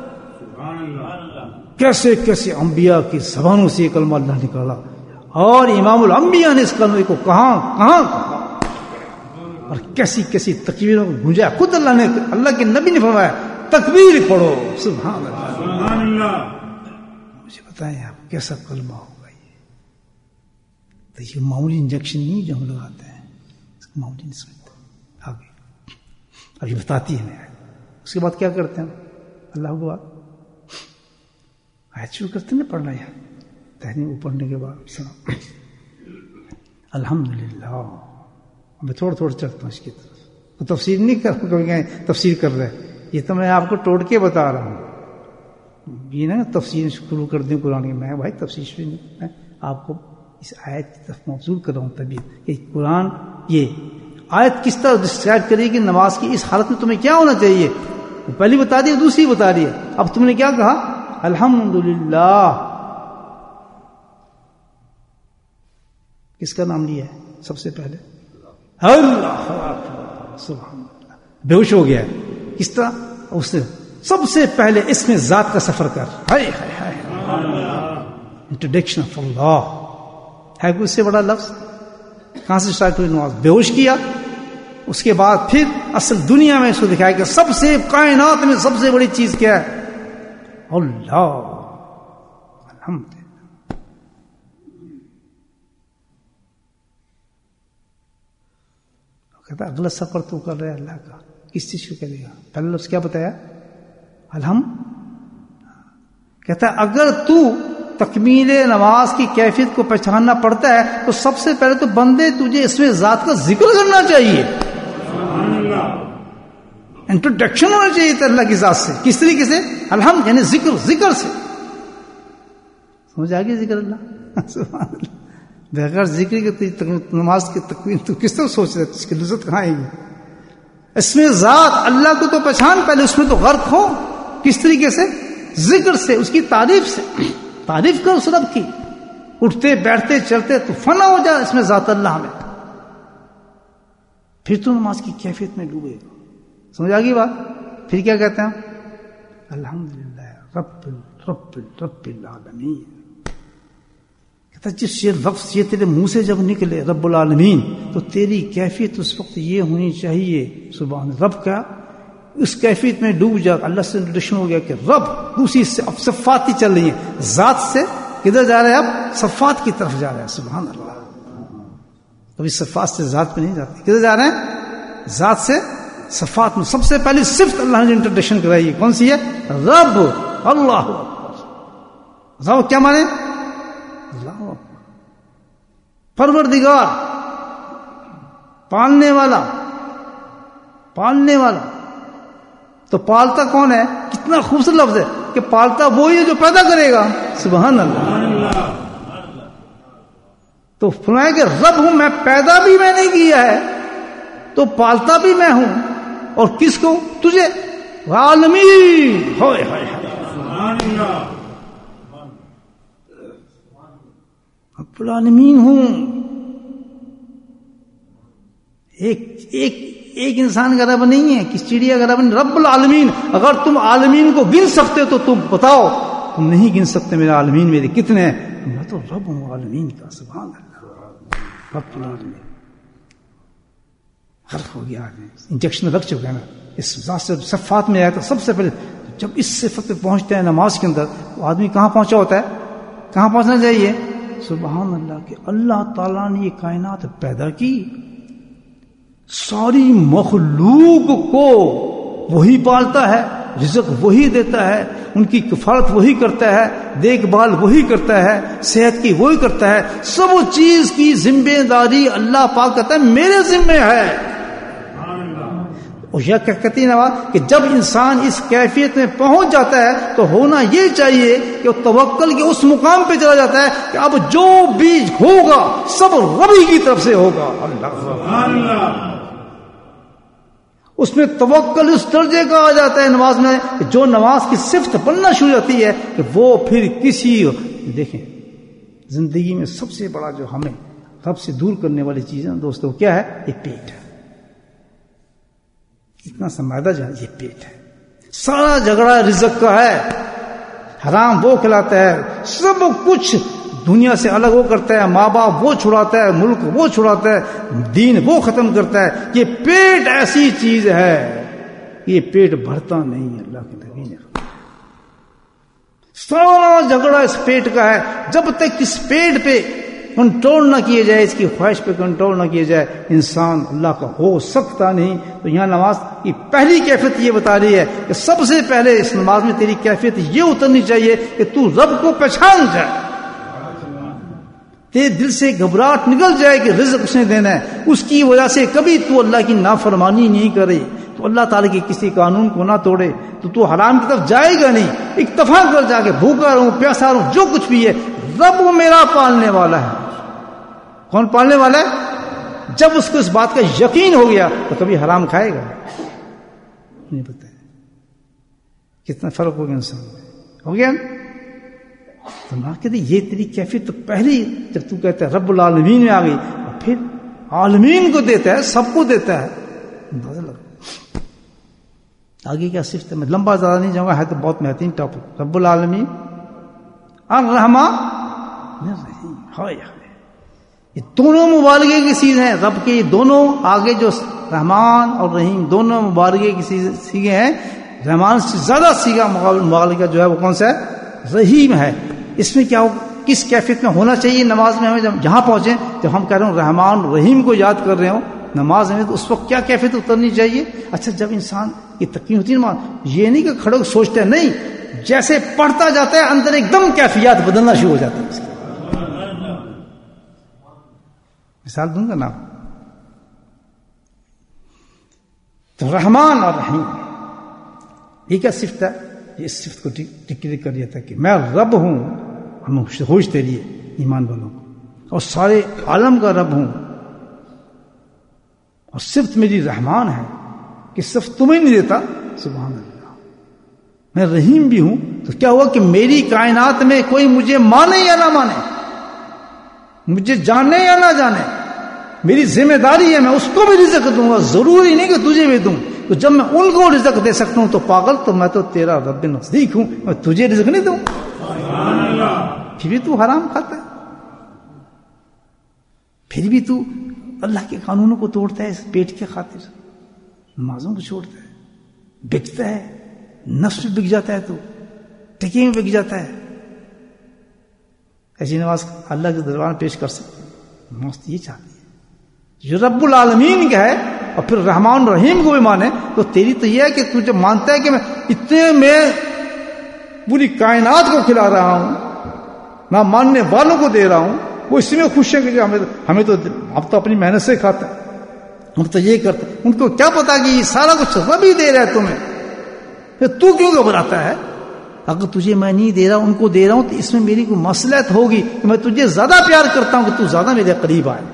[SPEAKER 1] کیسے کیسے انبیاء کی زبانوں سے یہ کلمہ اللہ نکالا, اور امام الانبیاء نے اس کلمے کو کہاں کہاں کہا, اور کیسی کیسی تکبیروں کو گونجا. خود اللہ نے, اللہ کے نبی نے فرمایا تکبیر پڑھو. سبحان اللہ. مجھے بتائیں آپ کیسا کلمہ ہوگا یہ. تو یہ معمولی انجیکشن نہیں جو ہم لگاتے ہیں, اس کو معمولی نہیں سمجھتے. آگے ابھی بتاتی ہے میں. اس کے بعد کیا کرتے ہیں اللہ کو آیت شروع کرتے ہیں پڑھنا. یار تحریم پڑھنے کے بعد الحمدللہ. میں تھوڑا تھوڑا چلتا ہوں اس کی طرف, تو تفسیر نہیں کر کبھی کہیں تفسیر کر رہے, یہ تو میں آپ کو توڑ کے بتا رہا ہوں. یہ نا تفسیر شروع کر دیں قرآن کی, میں بھائی تفسیر شروع نہیں, میں آپ کو اس آیت کی طرف مبذول کر رہا ہوں. تبھی کہ قرآن یہ آیت کس طرح ڈسکرائب کرے کہ نماز کی اس حالت میں تمہیں کیا ہونا چاہیے. پہلی بتا دی, دوسری بتا دی. اب تم نے کیا کہا؟ الحمدللہ. کس کا نام لیا ہے سب سے پہلے؟ اللہ. سبحان اللہ. بے ہوش ہو گیا ہے. کس طرح؟ اس نے سب سے پہلے اس میں ذات کا سفر کر. ہائے ہائے ہائے, انٹروڈکشن آف اللہ ہے کوئی اس سے بڑا لفظ؟ کہاں سے اسٹارٹ ہوئی نماز؟ بے ہوش کیا, اس کے بعد پھر اصل دنیا میں اس کو دکھایا کہ سب سے کائنات میں سب سے بڑی چیز کیا ہے؟ اللہ. الحمدللہ. کہتا اگلا سفر تو کر رہے اللہ کا, کس چیز کو کرے گا؟ پہلے لفظ کیا بتایا؟ الحمد. کہتا اگر تو تکمیل نماز کی کیفیت کو پہچاننا پڑتا ہے تو سب سے پہلے تو بندے تجھے اس میں ذات کا ذکر کرنا چاہیے. انٹروڈکشن ہونا چاہیے تھا اللہ کی ذات سے. کس طریقے سے؟ الحمد یعنی ذکر, ذکر سے. سمجھ آ گئی ذکر اللہ؟ سبحان اللہ. بغیر ذکر کے نماز کی تکمیل تو کس طرح سوچ رہے, اس کی لذت کہاں آئے گی؟ اس میں ذات اللہ کو تو پہچان, پہلے اس میں تو غرق ہو. کس طریقے سے؟ ذکر سے, اس کی تعریف سے. تعریف کر اس رب کی, اٹھتے بیٹھتے چلتے تو فنا ہو جائے اس میں ذات اللہ میں، پھر تو نماز کی کیفیت میں ڈوبے گا. سمجھ آ گئی بات؟ پھر کیا کہتے ہیں الحمدللہ رب رب رب العالمین. کہتا جس یہ لفظ یہ تیرے منہ سے جب نکلے رب العالمین تو تیری کیفیت اس وقت یہ ہونی چاہیے سبحان رب کا، اس کیفیت میں ڈوب جا. اللہ سے انٹروڈکشن ہو گیا کہ رب دوسری سے اب صفات ہی چل رہی ہیں، ذات سے کدھر جا رہے ہیں اب صفات کی طرف جا رہے ہیں. سبحان اللہ. کبھی صفات سے ذات پہ نہیں جاتے، کدھر جا رہے ہیں ذات سے صفات میں. سب سے پہلی صفت اللہ نے انٹروڈکشن کرائی ہے، کون سی ہے؟ رب. اللہ رب کیا مانے؟ اللہ پروردگار، پالنے والا. پالنے والا تو پالتا کون ہے؟ کتنا خوبصورت لفظ ہے کہ پالتا وہی ہے جو پیدا کرے گا. سبحان اللہ. تو فرمایا کہ رب ہوں میں، پیدا بھی میں نے کیا ہے تو پالتا بھی میں ہوں. اور کس کو؟ تجھے. عالمین ہوئے ہوئے رب العالمین ہوں. ایک ایک ایک انسان کا رب نہیں ہے، کس چڑیا کا رب نہیں، رب العالمین. اگر تم عالمین کو گن سکتے ہو تو تم بتاؤ. تم نہیں گن سکتے میرے عالمین میرے کتنے ہیں. میں تو رب ہوں عالمین کا. سبحان اللہ. رب العالمین حرف ہو گیا، انجیکشن رکھ چکا ہے نا. اس ذات سے صفات میں آیا تو سب سے پہلے جب اس صفت پہ پہنچتے ہیں نماز کے اندر وہ آدمی کہاں پہنچا ہوتا ہے؟ کہاں پہنچنا چاہیے؟ سبحان اللہ کہ اللہ تعالیٰ نے یہ کائنات پیدا کی، ساری مخلوق کو وہی پالتا ہے، رزق وہی دیتا ہے، ان کی کفالت وہی کرتا ہے، دیکھ بھال وہی کرتا ہے، صحت کی وہی کرتا ہے. سب چیز کی ذمہ داری اللہ پاک کہتا ہے میرے ذمہ ہے. اور یہ کہتی ہے نواز کہ جب انسان اس کیفیت میں پہنچ جاتا ہے تو ہونا یہ چاہیے کہ وہ توکل کے اس مقام پہ چلا جاتا ہے کہ اب جو بھی ہوگا سب رب ہی کی طرف سے ہوگا. اللہ اس میں توکل اس درجے کا آ جاتا ہے نماز میں کہ جو نماز کی صفت بننا شروع ہوتی ہے کہ وہ پھر کسی. دیکھیں زندگی میں سب سے بڑا جو ہمیں رب سے دور کرنے والی چیز ہے دوستو کیا ہے؟ یہ پیٹ ہے. اتنا سمادہ جو ہے یہ پیٹ ہے. سارا جھگڑا رزق کا ہے. حرام وہ کھلاتا ہے، سب کچھ دنیا سے الگ وہ کرتا ہے، ماں باپ وہ چھڑاتا ہے، ملک وہ چھڑاتا ہے، دین وہ ختم کرتا ہے. یہ پیٹ ایسی چیز ہے، یہ پیٹ بھرتا نہیں ہے. اللہ کے نبی نے سارا جھگڑا اس پیٹ کا ہے. جب تک اس پیٹ پہ کنٹرول نہ کیے جائے، اس کی خواہش پہ کنٹرول نہ کیے جائے، انسان اللہ کا ہو سکتا نہیں. تو یہاں نماز کی پہلی کیفیت یہ بتا رہی ہے کہ سب سے پہلے اس نماز میں تیری کیفیت یہ اترنی چاہیے کہ تو رب کو پہچان جائے، تیرے دل سے گھبراہٹ نکل جائے کہ رزق اس نے دینا ہے. اس کی وجہ سے کبھی تو اللہ کی نافرمانی نہیں کرے، تو اللہ تعالیٰ کے کسی قانون کو نہ توڑے، تو تو حرام کی طرف جائے گا نہیں. اتفاق کر جا کے بھوکا رہوں پیاسا رہوں جو کچھ بھی ہے رب میرا پالنے والا ہے. کون پالنے والا ہے؟ جب اس کو اس بات کا یقین ہو گیا تو کبھی حرام کھائے گا نہیں. پتہ کتنا فرق ہو گیا انسان میں. ہو گیا تو نہ کہتے یہ تیری کیفیت تو پہلی جب تو کہتا ہے رب العالمین میں آ گئی، اور پھر عالمین کو دیتا ہے، سب کو دیتا ہے. اندازہ لگا آگے کیا صفت ہے. میں لمبا زیادہ نہیں جاؤں گا، ہے تو بہت بہترین ٹاپک. رب العالمین الرحمن الرحیم. ہائے ہائے یہ دونوں مبالغے کی چیز ہیں. رب کے یہ دونوں آگے جو رحمان اور رحیم دونوں مبالغے کی سیگے ہیں. رحمان سے زیادہ سیگا مبالغہ جو ہے وہ کون سا ہے؟ رحیم ہے. اس میں کیا ہو کس کیفیت میں ہونا چاہیے نماز میں؟ ہمیں جب جہاں پہنچے جب ہم کہہ رہے ہوں رحمان رحیم کو یاد کر رہے ہوں نماز میں تو اس وقت کیا کیفیت اترنی چاہیے؟ اچھا جب انسان کی تقویم ہوتی ہے نماز، یہ نہیں کہ کھڑے سوچتے ہیں، نہیں، جیسے پڑھتا جاتا ہے اندر ایک دم کیفیات بدلنا شروع ہو جاتا ہے. مثال دوں گا نا، تو رحمان اور رحیم یہ کیا صفت ہے؟ یہ اس صفت کو ڈکلیئر کر دیا تھا کہ میں رب ہوں، ہم ہوش تیری ہے ایمان والوں کو، اور سارے عالم کا رب ہوں، اور صفت میری رحمان ہے کہ صفت تمہیں نہیں دیتا. سبحان اللہ. میں رحیم بھی ہوں. تو کیا ہوا کہ میری کائنات میں کوئی مجھے مانے یا نہ مانے،
[SPEAKER 2] مجھے جانے یا نہ جانے میری ذمہ داری ہے، میں اس کو بھی رزق دوں گا، ضروری نہیں کہ تجھے بھی دوں. تو جب میں ان کو رزق دے سکتا ہوں تو پاگل، تو میں تو تیرا رب نزدیک ہوں، میں تجھے رزق نہیں دوں. پھر بھی تو حرام کھاتا ہے، پھر بھی تو اللہ کے قانونوں کو توڑتا ہے اس پیٹ کے خاطر، نمازوں کو چھوڑتا ہے، بکتا ہے، نفس بک جاتا ہے، تو ٹکے میں بک جاتا ہے. ایسی نماز اللہ کے دربار میں پیش کر سکتے ہیں؟ نماز یہ چاہتی ہے جو رب العالمین کا ہے اور پھر رحمان رحیم کو بھی مانے. تو تیری تو یہ ہے کہ تو جب مانتا ہے کہ میں اتنے میں پوری کائنات کو کھلا رہا ہوں، نہ ماننے والوں کو دے رہا ہوں، وہ اسی میں خوش ہے کہ ہمیں ہمیں تو اب تو اپنی محنت سے کھاتا ہے، ہم تو یہ کرتے. ان کو کیا پتا کہ یہ سارا کچھ رب ہی دے رہا ہے تمہیں، پھر تو کیوں گھبراتا ہے؟ اگر تجھے میں نہیں دے رہا ہوں، ان کو دے رہا ہوں، تو اس میں میری کوئی مصلحت ہوگی کہ میں تجھے زیادہ پیار کرتا ہوں کہ تو زیادہ میرے قریب آئے.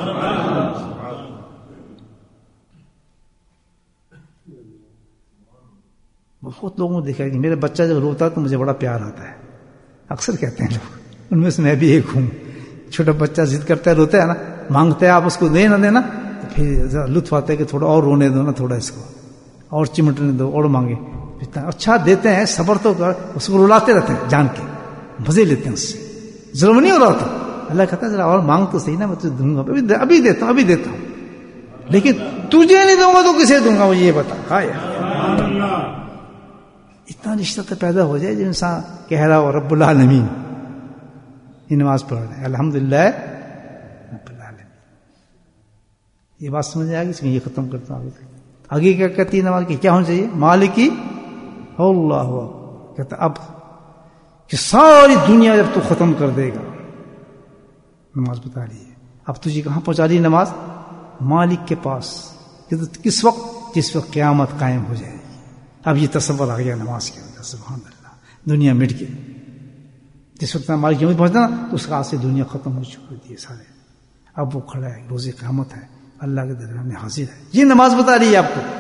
[SPEAKER 2] بہت لوگوں نے دیکھا ہے کہ میرا بچہ جب روتا ہے تو مجھے بڑا پیار آتا ہے، اکثر کہتے ہیں لوگ، ان میں سے میں بھی ایک ہوں. چھوٹا بچہ ضد کرتا ہے، روتا ہے نا، مانگتا ہے، آپ اس کو دے نہ دینا تو پھر ذرا لطف آتا ہے کہ تھوڑا اور رونے دو نا، تھوڑا اس کو اور چمٹنے دو اور مانگے. اچھا دیتے ہیں، صبر تو کر، اس کو رلاتے رہتے ہیں جان کے، مزے لیتے ہیں اس سے، ظلم نہیں ہو رہا ہوتا. اللہ کہتا ہے ذرا اور مانگ تو صحیح نا، میں تجھے دوں گا، ابھی دیتا ہوں ابھی دیتا ہوں، لیکن تجھے نہیں دوں گا تو کسے دوں گا، وہ یہ بتا. ہاں یار، اتنا رشتہ تو پیدا ہو جائے جو انسان کہہ رہا ہو رب العالمین، یہ نماز پڑھ رہے ہیں الحمدللہ رب العالمین. یہ بات سمجھ آئے گی، اس میں یہ ختم کرتا ہوں. آگے کیا کہتی ہے نماز کی؟ کیا ہونا چاہیے؟ مالکی اللہ. کہتا اب کہ ساری دنیا جب تو ختم کر دے گا، نماز بتا رہی ہے اب تجھے کہاں پہنچا رہی ہے نماز؟ مالک کے پاس. کس وقت؟ جس وقت قیامت قائم ہو جائے گی. اب یہ تصور آ گیا نماز کے اندر، سبحان اللہ، دنیا مٹ گئی. جس وقت مالک یوم پہنچتا نا تو اس کا سے دنیا ختم ہو چکی ہوتی ہے سارے. اب وہ کھڑا ہے، روز قیامت ہے، اللہ کے دربار میں حاضر ہے. یہ نماز بتا رہی ہے آپ کو.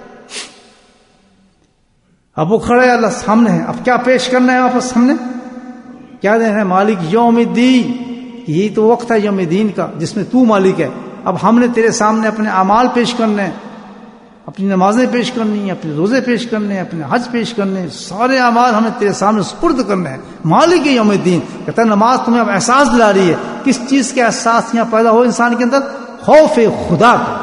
[SPEAKER 2] اب وہ کھڑے اللہ سامنے ہے، اب کیا پیش کرنا ہے واپس ہم نے؟ کیا دینا ہے؟ مالک یوم الدین. یہی تو وقت ہے یوم الدین کا جس میں تو مالک ہے. اب ہم نے تیرے سامنے اپنے اعمال پیش کرنے ہیں، اپنی نمازیں پیش کرنی ہیں، اپنے روزے پیش کرنے ہیں، اپنے حج پیش کرنے ہیں، سارے اعمال ہمیں تیرے سامنے سپرد کرنے ہیں. مالک یوم الدین. کہتا ہے نماز تمہیں اب احساس دلا رہی ہے. کس چیز کے احساس یہاں پیدا ہو انسان کے اندر؟ خوف خدا کا.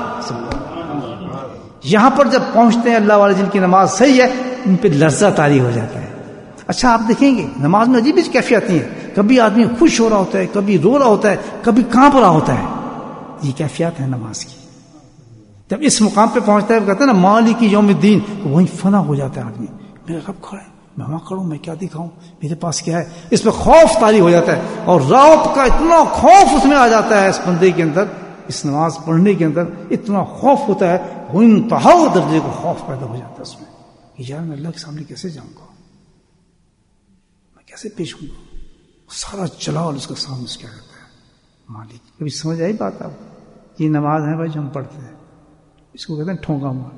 [SPEAKER 2] یہاں پر جب پہنچتے ہیں اللہ والے جن کی نماز صحیح ہے، ان پہ لرزہ طاری ہو جاتا ہے. اچھا آپ دیکھیں گے نماز میں عجیب ہی کیفیت ہیں. کبھی آدمی خوش ہو رہا ہوتا ہے، کبھی رو رہا ہوتا ہے، کبھی کانپ رہا ہوتا ہے. یہ کیفیت ہے نماز کی. جب اس مقام پہ پہنچتا ہے، کہتے ہیں نا مالک یوم الدین، تو وہیں فنا ہو جاتا ہے آدمی. میرا رب کھڑا ہے، میں وہاں کھڑوں، میں کیا دکھاؤں، میرے پاس کیا ہے. اس پہ خوف طاری ہو جاتا ہے، اور رعب کا اتنا خوف اس میں آ جاتا ہے اس بندے کے اندر، اس نماز پڑھنے کے اندر اتنا خوف ہوتا ہے، وہ انتہا درجے کا خوف پیدا ہو جاتا ہے اس میں کہ یار میں اللہ کے سامنے کیسے جاؤں گا، میں کیسے پیش ہوں گا. سارا جلال اس کے سامنے اس کیا کرتا ہے مالک. کبھی سمجھ آئی بات؟ آپ یہ نماز ہے بھائی جو ہم پڑھتے ہیں، اس کو کہتے ہیں ٹھونکا مار.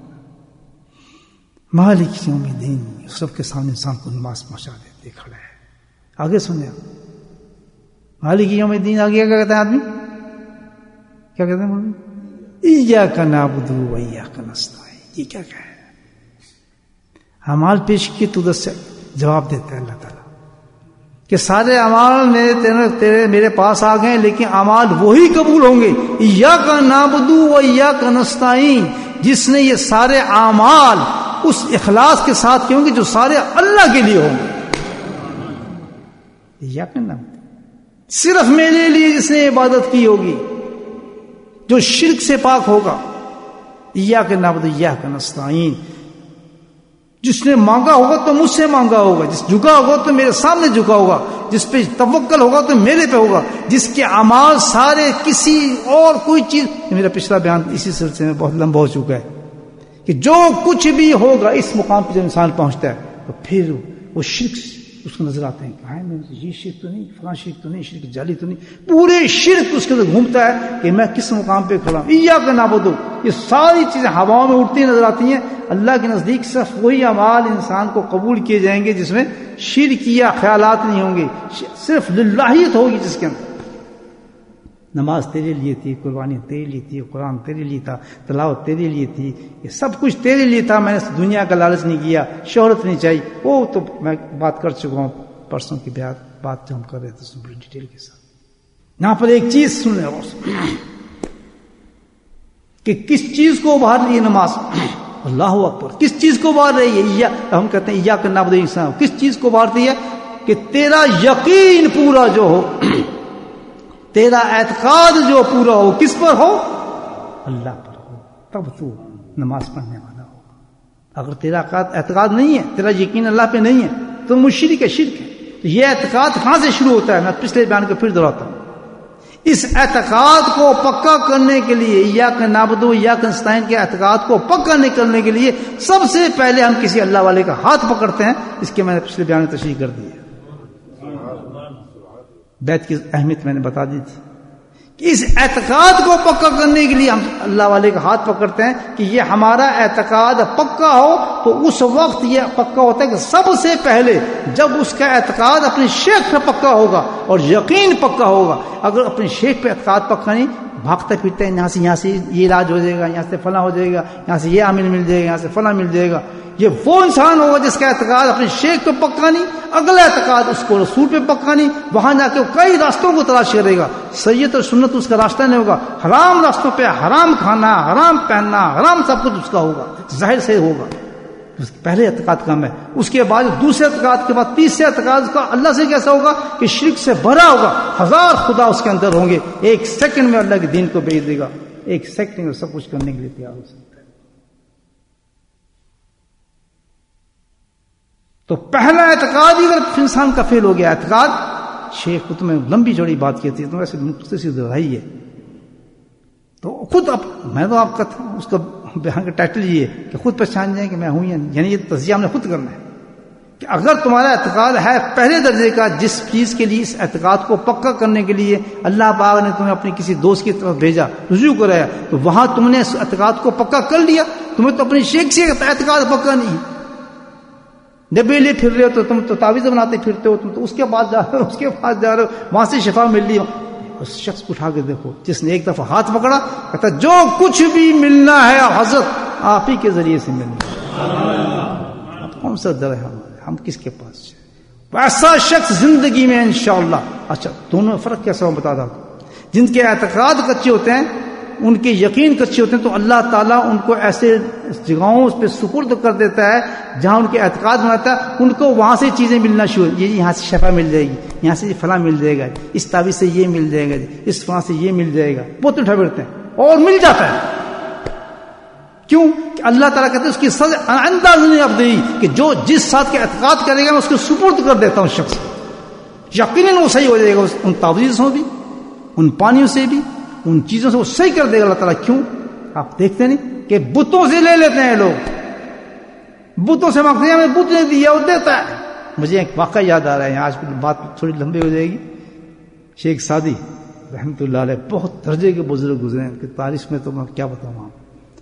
[SPEAKER 2] مالک یوم الدین، سب کے سامنے انسان کو نماز پہنچا دیتے کھڑا ہے. آگے سنیں مالک یوم الدین. آگے کیا کہتا ہے آدمی؟ کیا کہتے ہیں؟ ایاک نعبد و ایاک نستعین. یہ کیا کہہ ہے؟ اعمال پیش کیے تو ادھر سے جواب دیتا ہے اللہ تعالیٰ کہ سارے اعمال میرے تیرے میرے پاس آ گئے، لیکن اعمال وہی قبول ہوں گے. ایاک نعبد و ایاک نستعین، جس نے یہ سارے اعمال اس اخلاص کے ساتھ کیے ہوں گے جو سارے اللہ کے لیے ہوں گے. ایاک نعبد، صرف میرے لیے جس نے عبادت کی ہوگی، جو شرک سے پاک ہوگا. ایاک نعبد و ایاک نستعین، جس نے مانگا ہوگا تو مجھ سے مانگا ہوگا، جس جھکا ہوگا تو میرے سامنے جھکا ہوگا، جس پہ توکل ہوگا تو میرے پہ ہوگا، جس کے اعمال سارے کسی اور کوئی چیز. میرا پچھلا بیان اسی سلسلے میں بہت لمبا ہو چکا ہے کہ جو کچھ بھی ہوگا اس مقام پہ جب انسان پہنچتا ہے تو پھر وہ شرک اس کو نظر آتے ہیں کہ ہاں میں یہ شرک تو نہیں، فلاں شرک تو نہیں، شرک جعلی تو نہیں. پورے شرک اس کے اندر گھومتا ہے کہ میں کس مقام پہ کھڑا ہوں. ایاک نعبد، یہ ساری چیزیں ہواؤں میں اڑتی نظر آتی ہیں. اللہ کے نزدیک صرف وہی اعمال انسان کو قبول کیے جائیں گے جس میں شرک یا خیالات نہیں ہوں گے، صرف للہیت ہوگی جس کے اندر. نماز تیرے لیے تھی، قربانی تیرے لیے تھی، قرآن تیرے لیے تھا، تلاوت تیرے لیے تھی، یہ سب کچھ تیرے لیے تھا، میں نے دنیا کا لالچ نہیں کیا، شہرت نہیں چاہیے. وہ تو میں بات کر چکا ہوں پرسوں کی بات جو ہم کر رہے تھے بڑی ڈیٹیل کے ساتھ. یہاں پر ایک چیز سن لیں کہ کس چیز کو ابھار رہی ہے نماز. اللہ اکبر. کس چیز کو ابھار رہی ہے؟ ہم کہتے ہیں ایاک نعبد و ایاک. کس چیز کو ابھارتی ہے؟ کہ تیرا یقین پورا جو ہو، تیرا اعتقاد جو پورا ہو، کس پر ہو؟ اللہ پر ہو، تب تو نماز پڑھنے والا ہو. اگر تیرا اعتقاد نہیں ہے، تیرا یقین اللہ پہ نہیں ہے، تو مشرک ہے، شرک ہے. تو یہ اعتقاد کہاں سے شروع ہوتا ہے؟ میں پچھلے بیان کو پھر دہراتا ہوں. اس اعتقاد کو پکا کرنے کے لیے، ایاک نعبد و ایاک نستعین کے اعتقاد کو پکا نہیں کرنے کے لیے سب سے پہلے ہم کسی اللہ والے کا ہاتھ پکڑتے ہیں. اس کے میں نے پچھلے بیان میں تشریح کر دی ہے. بیعت کی اہمیت میں نے بتا دی تھی کہ اس اعتقاد کو پکا کرنے کے لیے ہم اللہ والے کا ہاتھ پکڑتے ہیں کہ یہ ہمارا اعتقاد پکا ہو. تو اس وقت یہ پکا ہوتا ہے کہ سب سے پہلے جب اس کا اعتقاد اپنے شیخ پہ پکا ہوگا اور یقین پکا ہوگا. اگر اپنے شیخ پہ اعتقاد پکا نہیں، بھاگتے پھرتے ہیں، یہاں سے یہاں سے یہ علاج ہو جائے گا، یہاں سے فلاں ہو جائے گا، یہاں سے یہ عامل مل جائے گا، یہاں سے فلاں مل جائے گا. یہ وہ انسان ہوگا جس کا اعتقاد اپنے شیخ پہ پکا نہیں، اگلا اعتقاد اس کو رسول پہ پکا نہیں. وہاں جا کے وہ کئی راستوں کو تلاش کرے گا. سید اور سنت اس کا راستہ نہیں ہوگا. حرام راستوں پہ حرام کھانا، حرام پہننا، حرام سب کچھ اس کا ہوگا، ظاہر سے ہوگا. پہلے اعتقاد کم ہے. اس کے بعد دوسرے اعتقاد کے بعد تیسرے اعتقاد کا اللہ سے کیسا ہوگا کہ شرک سے بھرا ہوگا. ہزار خدا اس کے اندر ہوں گے، ایک سیکنڈ میں اللہ کے دین کو بھیج دے گا. ایک سیکنڈ میں سب کچھ کرنے کے لیے تیار ہو سکتا ہے. تو پہلا اعتقاد ہی اگر انسان کا فیل ہو گیا، اعتقاد، شیخ کو تمہیں لمبی چوڑی بات کی تھی، تم ایسے مختصر دہرائی ہے. تو خود اب میں تو آپ کا اس کا بیان کا ٹائٹل یہ ہے کہ خود پہچان جائیں کہ میں ہوں یا نہیں. یعنی یہ تجزیہ ہم نے خود کرنا ہے کہ اگر تمہارا اعتقاد ہے پہلے درجے کا، جس چیز کے لیے اس اعتقاد کو پکا کرنے کے لیے اللہ پاک نے تمہیں اپنے کسی دوست کی طرف بھیجا، رجوع کرایا، تو وہاں تم نے اس اعتقاد کو پکا کر لیا. تمہیں تو اپنی شیخ سے اعتقاد پکا نہیں. جب لے پھر رہے ہو تو تم تو تعویذ بناتے پھرتے ہو، تم تو اس کے پاس جا رہے ہو، اس کے پاس جا رہے ہو، وہاں سے شفا مل رہی ہو. اس شخص کو اٹھا کے دیکھو جس نے ایک دفعہ ہاتھ پکڑا، کہتا جو کچھ بھی ملنا ہے حضرت آپ ہی کے ذریعے سے ملنا ہے. اب کون سا در ہے ہمارے، ہم کس کے پاس جائیں؟ ایسا شخص زندگی میں انشاءاللہ. اچھا دونوں میں فرق کیسا ہوں بتا دوں. جن کے اعتقاد کچے ہوتے ہیں، ان کے یقین کچے ہوتے ہیں، تو اللہ تعالیٰ ان کو ایسے جگہوں پہ سپرد کر دیتا ہے جہاں ان کے اعتقاد بناتا ہے، ان کو وہاں سے چیزیں ملنا شروع. یہ یہاں سے شفا مل جائے گی، یہاں سے فلاں مل جائے گا، اس تعویذ سے یہ مل جائے گا، اس فلاں سے یہ مل جائے گا. بہت اٹھا بیٹھتے ہیں اور مل جاتا ہے. کیوں کہ اللہ تعالیٰ کہتے ہیں اس کی سزا انداز نہیں اب دی کہ جو جس ساتھ کے اعتقاد کرے گا میں اس کو سپرد کر دیتا ہوں. شخص یقیناً وہ صحیح ہو جائے گا، ان تعویذوں بھی، ان پانیوں سے بھی، ان چیزوں سے وہ صحیح کر دے گا اللہ تعالیٰ. کیوں؟ آپ دیکھتے نہیں کہ بتوں سے لے لیتے ہیں لوگ، بتوں سے مانگتے ہیں ہمیں بت نے دیا، وہ دیتا ہے. مجھے ایک واقعہ یاد آ رہا ہے، آج بات تھوڑی لمبی ہو جائے گی. شیخ سعدی رحمۃ اللہ علیہ بہت درجے کے بزرگ گزرے ہیں کہ تاریخ میں تو میں کیا بتاؤں آپ.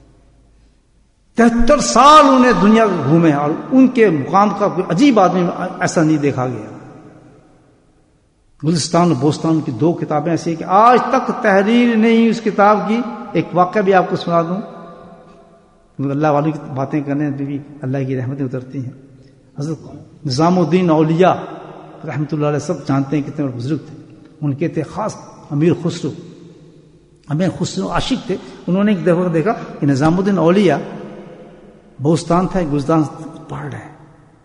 [SPEAKER 2] تہتر سال انہیں دنیا کو گھومے اور ان کے مقام کا کوئی عجیب آدمی ایسا نہیں دیکھا گیا. گلستان و بوستان کی دو کتابیں ایسی ہیں کہ آج تک تحریر نہیں اس کتاب کی. ایک واقعہ بھی آپ کو سنا دوں، اللہ والوں کی باتیں کرنے پہ بھی اللہ کی رحمتیں اترتی ہیں. حضرت نظام الدین اولیاء رحمۃ اللہ علیہ سب جانتے ہیں کتنے بزرگ تھے. ان کے تھے خاص امیر خسرو. امیر خسرو عاشق تھے. انہوں نے ایک دفعہ دیکھا کہ نظام الدین اولیاء بوستان تھا، گلستان پڑھ رہے ہیں.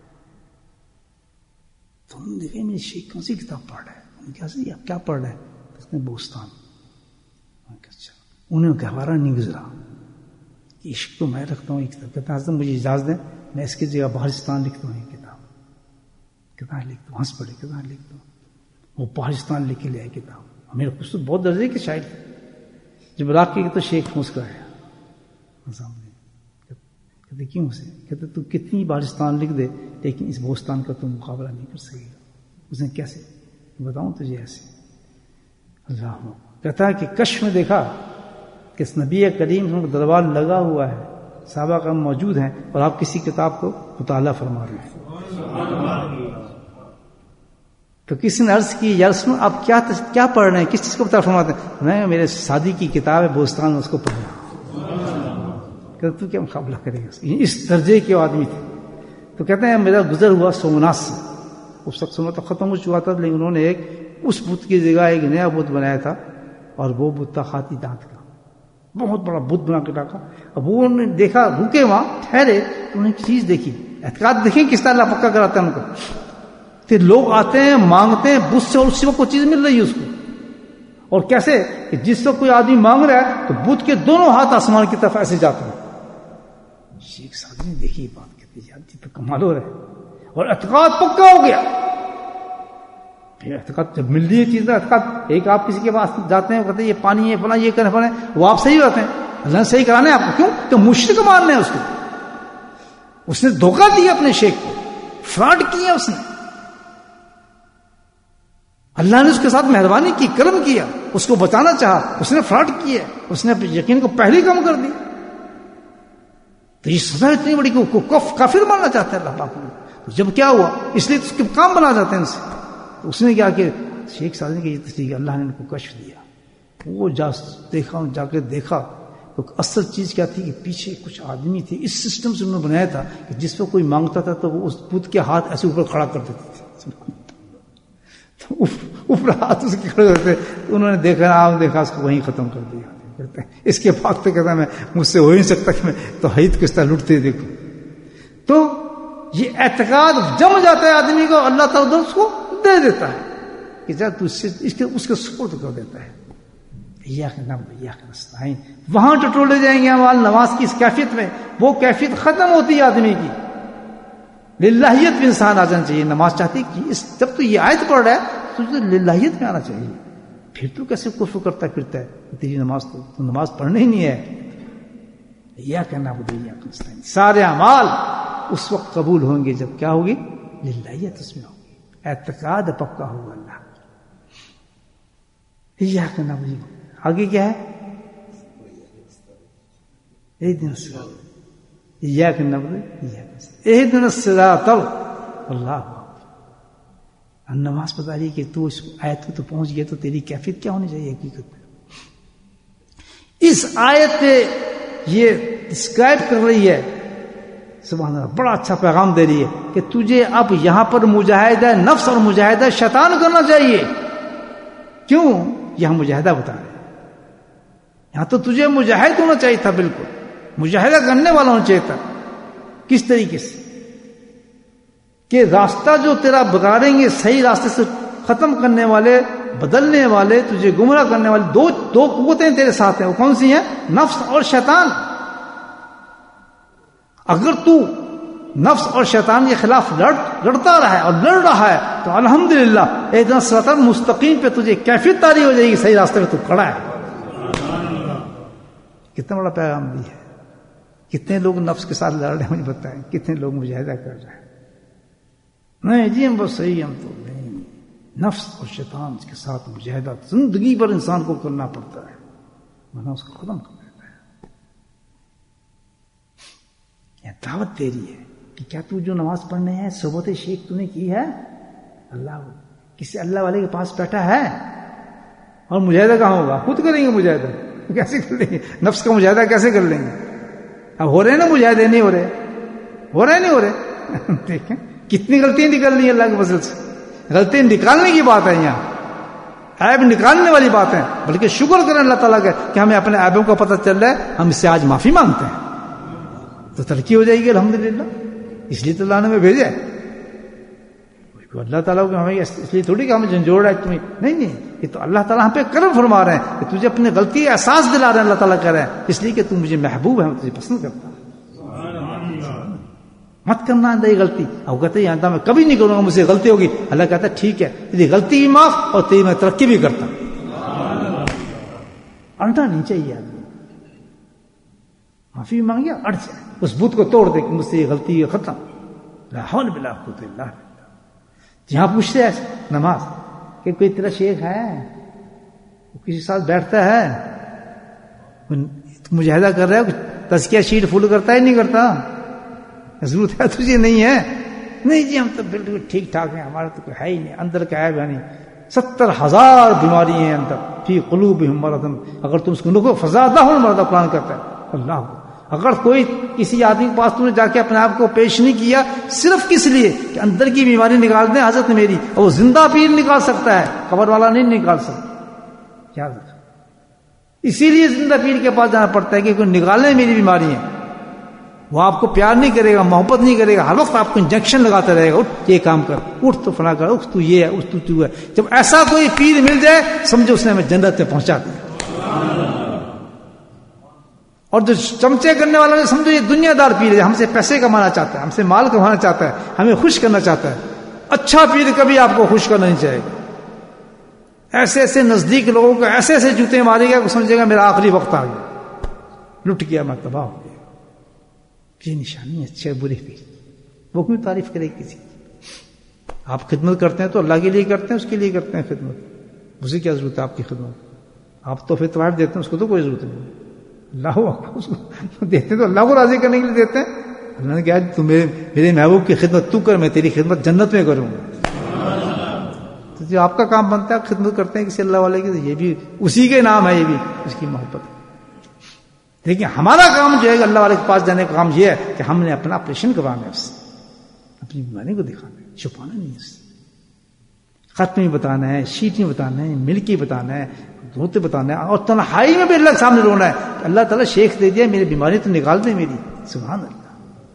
[SPEAKER 2] تو انہوں نے دیکھا میری شیخ کون سی کتاب پڑھ رہا ہے. کیا آپ کیا پڑھ رہے ہیں؟ اس نے بوستان. اچھا انہیں گہوارہ نہیں گزرا. عشق تو میں رکھتا ہوں ایک کتاب. کہتا حضرت مجھے اجازت دیں میں اس کی جگہ بہارستان لکھتا ہوں. یہ کتاب کتنا لکھتا ہوں، ہنس پڑے کتنا لکھتا ہوں. وہ بہارستان لکھ کے لے آئے کتاب. میرے خود بہت درجے کے شاعر تھے. جب راک کی تو شیخ مسکرایا کہتے کیوں سے؟ کہتے تو کتنی بہارستان لکھ دے لیکن اس بوستان کا تو مقابلہ نہیں کر سکے گا. اس نے کیسے بتاؤں تجھے ایسے. اللہ کہتا ہے کہ کشف میں دیکھا کہ اس نبی کریم کا دربار لگا ہوا ہے، صحابہ کرام موجود ہیں اور آپ کسی کتاب کو مطالعہ فرما رہے ہیں. تو کسی نے عرض کی یا رسول آپ کیا کیا پڑھ رہے ہیں, کس چیز کو بتا فرماتے ہیں؟ میں میرے شادی کی کتاب ہے بوستان میں اس کو پڑھ رہا ہوں. کہ تو کیا مقابلہ کرے گا, اس درجے کے آدمی تھے. تو کہتے ہیں میرا گزر ہوا سومناتھ سے, اس وقت سومناتھ تو ختم ہو چکا تھا, لیکن انہوں نے ایک اس بت کی جگہ ایک نیا بت بنایا تھا, اور وہ بت تھا ہاتھی دانت کا, بہت بڑا بت بنا کے رکھا. اب وہ انہوں نے دیکھا, رکے وہاں ٹھہرے, انہوں نے ایک چیز دیکھی, اعتقاد دیکھیں کس طرح اللہ پکا کراتا ہے ان کو. پھر لوگ آتے ہیں مانگتے ہیں بت سے, اور اسی وقت کوئی چیز مل رہی ہے اس کو. اور کیسے کہ جس وقت کوئی آدمی مانگ رہا ہے تو بت کے دونوں ہاتھ آسمان کی طرف ایسے جاتے ہیں. شیخ صاحب نے دیکھی بات, کہتے ہیں یار جی تو کمال ہو رہا ہے, اور اعتقاد پکا ہو گیا. پھر اعتقاد جب مل رہی ہے چیز, اعتقاد ایک آپ کسی کے پاس جاتے ہیں کہتے ہیں یہ پانی ہے فلاں یہ کرنے فلاں, وہ آپ صحیح رہتے ہیں, اللہ نے صحیح کرانا ہے آپ کو. کیوں کہ مشرک مان رہے ہیں اس کو, اس نے دھوکہ دیا اپنے شیخ کو, فراڈ کیا اس نے. اللہ نے اس کے ساتھ مہربانی کی, کرم کیا, اس کو بچانا چاہا, اس نے فراڈ کیا, اس نے یقین کو پہلے کم کر دی. تو یہ سزا اتنی بڑی کہ کافر ماننا چاہتا ہے اللہ پاک نے. تو جب کیا ہوا, اس لیے تو اس کے کام بنا جاتے ہیں ان سے. تو اس نے کیا کہ شیخ صاحب نے کہ یہ تصدیق اللہ نے ان کو کشف دیا. وہ جا دیکھا, جا کے دیکھا تو اصل چیز کیا تھی کہ پیچھے کچھ آدمی تھے, اس سسٹم سے انہوں نے بنایا تھا کہ جس پہ کوئی مانگتا تھا تو وہ اس بت کے ہاتھ ایسے اوپر کھڑا کر دیتے تھے, اوپر ہاتھ اس کے کھڑے ہوتے. انہوں نے دیکھا, آپ دیکھا, اس کو وہیں ختم کر دیا. کہتے ہیں اس کے بعد تو کہتا ہے میں مجھ سے ہو ہی نہیں سکتا کہ میں توحید کس طرح لٹتے دیکھوں. تو یہ اعتقاد جم جاتا ہے آدمی کو, اللہ تعالیٰ اس کو دے دیتا ہے کہ جا تو اس کے اس کے سپورٹ کر دیتا ہے. یا کہ نام یا کہ نستعین, وہاں ٹٹولے جائیں گے ہمارے نماز کی اس کیفیت میں. وہ کیفیت ختم ہوتی ہے آدمی کی, للہیت میں انسان آ جانا چاہیے. نماز چاہتی کہ اس جب تو یہ آیت پڑھ رہا ہے تو تجھے للہیت میں آنا چاہیے. پھر تو کیسے کفر کرتا پھرتا ہے, تیری نماز تو, تو نماز پڑھنی ہی نہیں ہے. یا کہنا بدیا سارے اعمال اس وقت قبول ہوں گے جب کیا ہوگی, للہیت اس میں ہوگی, اعتقاد پکا ہوگا اللہ. یا کہنا بدیا آگے کیا ہے, ایک دن یا کہنا بدیا ایک دن الصراط اللہ. نماز بتا رہی کہ تو اس آیت کو تو پہنچ گیا تو تیری کیفیت کیا ہونی چاہیے حقیقت میں. اس آیت پہ یہ ڈسکرائب کر رہی ہے, سبحان اللہ, بڑا اچھا پیغام دے رہی ہے کہ تجھے اب یہاں پر مجاہدہ نفس اور مجاہدہ شیطان کرنا چاہیے. کیوں یہاں مجاہدہ بتا رہے ہیں, یہاں تو تجھے مجاہد ہونا چاہیے تھا, بالکل مجاہدہ کرنے والا ہونا چاہیے تھا. کس طریقے سے کہ راستہ جو تیرا بگاڑیں گے, صحیح راستے سے ختم کرنے والے, بدلنے والے, تجھے گمراہ کرنے والے دو دو قوتیں تیرے ساتھ ہیں. وہ کون سی ہیں؟ نفس اور شیطان. اگر تو نفس اور شیطان کے خلاف لڑ لڑتا رہا ہے اور لڑ رہا ہے تو الحمدللہ ایک دن صراط مستقیم پہ تجھے کیفیت طاری ہو جائے گی, صحیح راستے پہ تو کھڑا ہے. کتنا بڑا پیغام دی ہے. کتنے لوگ نفس کے ساتھ لڑ رہے ہیں مجھے بتائیں, کتنے لوگ مجاہدہ کر رہے ہیں. نہیں جی ہم بس صحیح, ہم تو نہیں. نفس اور شیطان کے ساتھ مجاہدہ زندگی پر انسان کو کرنا پڑتا ہے, ورنہ اس کو ختم کر دیتا ہے. یہ دعوت دے رہی ہے کہ کیا تو جو نماز پڑھنے ہے صحبت شیخ تو نے کی ہے, اللہ کسی اللہ والے کے پاس بیٹھا ہے, اور مجاہدہ کہاں ہوگا؟ خود کریں گے مجاہدہ. کیسے کر لیں گے نفس کا مجاہدہ, کیسے کر لیں گے؟ اب ہو رہے ہیں نا مجاہدے, نہیں ہو رہے, ہو رہے نہیں ہو رہے. دیکھیں کتنی غلطیاں نکل رہی ہیں اللہ کے فضل سے. غلطیاں نکالنے کی بات ہے, یہاں عیب نکالنے والی بات ہے. بلکہ شکر کریں اللہ تعالیٰ کا کہ ہمیں اپنے عیبوں کا پتہ چل رہا ہے, ہم اس سے آج معافی مانگتے ہیں تو ترقی ہو جائے گی الحمدللہ. اس لیے تو اللہ نے ہمیں بھیجا ہے. اللہ تعالیٰ کو ہمیں اس لیے تھوڑی کہ ہمیں جھنجھوڑ رہا ہے تمہیں, نہیں نہیں, یہ تو اللہ تعالیٰ ہم پہ کرم فرما رہے ہیں کہ تجھے اپنی غلطی احساس دلا رہے ہیں. اللہ تعالیٰ کہہ رہے ہیں اس لیے کہ تم مجھے محبوب ہے, میں تجھے پسند کرتا ہوں, مت کرنا ہے یہ غلطی. اب کہتے ہیں یہاں میں کبھی نہیں کروں گا, مجھ سے غلطی ہوگی. اللہ کہتا ہے ٹھیک ہے, تیری غلطی بھی معاف اور تیری میں ترقی بھی کرتا ہوں. اڑنا نہیں چاہیے آدمی, معافی مانگے اڑ جائے, اس بت کو توڑ دے کہ مجھ سے یہ غلطی ہے, ختم. لا حول ولا قوت الا باللہ. جہاں پوچھتے ہیں نماز کہ کوئی تیرا شیخ ہے, وہ کسی ساتھ بیٹھتا ہے, مجاہدہ کر رہا ہے, تزکیہ شیٹ فل کرتا ہے نہیں کرتا, ضرورت ہے تجھے نہیں ہے, نہیں جی ہم تو بالکل ٹھیک ٹھاک ہیں، ہمارا تو کوئی ہے ہی نہیں، اندر کا عیب ہے نہیں، ستر ہزار بیماری ہیں اندر، فی قلوبہم مرض، اگر تم اس کو نکو فزادہم مرضا قرآن کرتا ہے اللہ کو. اگر کوئی کسی آدمی کے پاس تم نے جا کے اپنے آپ کو پیش نہیں کیا صرف کس لیے کہ اندر کی بیماری نکال دیں حضرت میری، اور وہ زندہ پیر نکال سکتا ہے، قبر والا نہیں نکال سکتا، یاد رکھو. اسی لیے زندہ پیر کے پاس جانا پڑتا ہے کہ کوئی نکالے میری بیماری ہے. وہ آپ کو پیار نہیں کرے گا، محبت نہیں کرے گا، ہر وقت آپ کو انجیکشن لگاتا رہے گا، اٹھ یہ کام کر، اٹھ تو فلاں کر، اٹھ تو یہ ہے، اٹھ تو تو ہے. جب ایسا کوئی پیر مل جائے سمجھو اس نے ہمیں جنت میں پہنچا دیا. اور جو چمچے کرنے والا نے سمجھو یہ دنیا دار پیر ہے، ہم سے پیسے کمانا چاہتا ہے، ہم سے مال کمانا چاہتا ہے، ہمیں خوش کرنا چاہتا ہے. اچھا پیر کبھی آپ کو خوش کرنا نہیں چاہے گا. ایسے ایسے نزدیک لوگوں کو ایسے ایسے جوتے مارے گا کہ سمجھے گا میرا آخری وقت آ گیا، لٹ گیا، میں تباہ ہو گیا. یہ نشانی ہے اچھے برے پیر. وہ کیوں تعریف کرے کسی کی؟ آپ خدمت کرتے ہیں تو اللہ کے لیے کرتے ہیں، اس کے لیے کرتے ہیں خدمت. اسے کیا ضرورت ہے آپ کی خدمت؟ آپ تو پھر توائف دیتے ہیں، اس کو تو کوئی ضرورت نہیں. اللہ اس کو دیتے تو اللہ کو راضی کرنے کے لیے دیتے ہیں. اللہ نے کہا تم میرے محبوب کی خدمت تو کر، میں تیری خدمت جنت میں کروں گا. تو جو آپ کا کام بنتا ہے آپ خدمت کرتے ہیں کسی اللہ والے کی، یہ بھی اسی کے نام ہے، یہ بھی اس کی محبت ہے. لیکن ہمارا کام جو ہے اللہ والے کے پاس جانے کا کام یہ ہے کہ ہم نے اپنا آپریشن کروانا ہے، اس سے اپنی بیماری کو دکھانا ہے، چھپانا نہیں ہے. اس سے خط میں بتانا ہے، شیٹ میں بتانا ہے، مل کے بتانا ہے، روتے بتانا ہے، اور تنہائی میں بھی اللہ کے سامنے رونا ہے کہ اللہ تعالیٰ شیخ دے دیا، میری بیماری تو نکال دے میری. سبحان اللہ.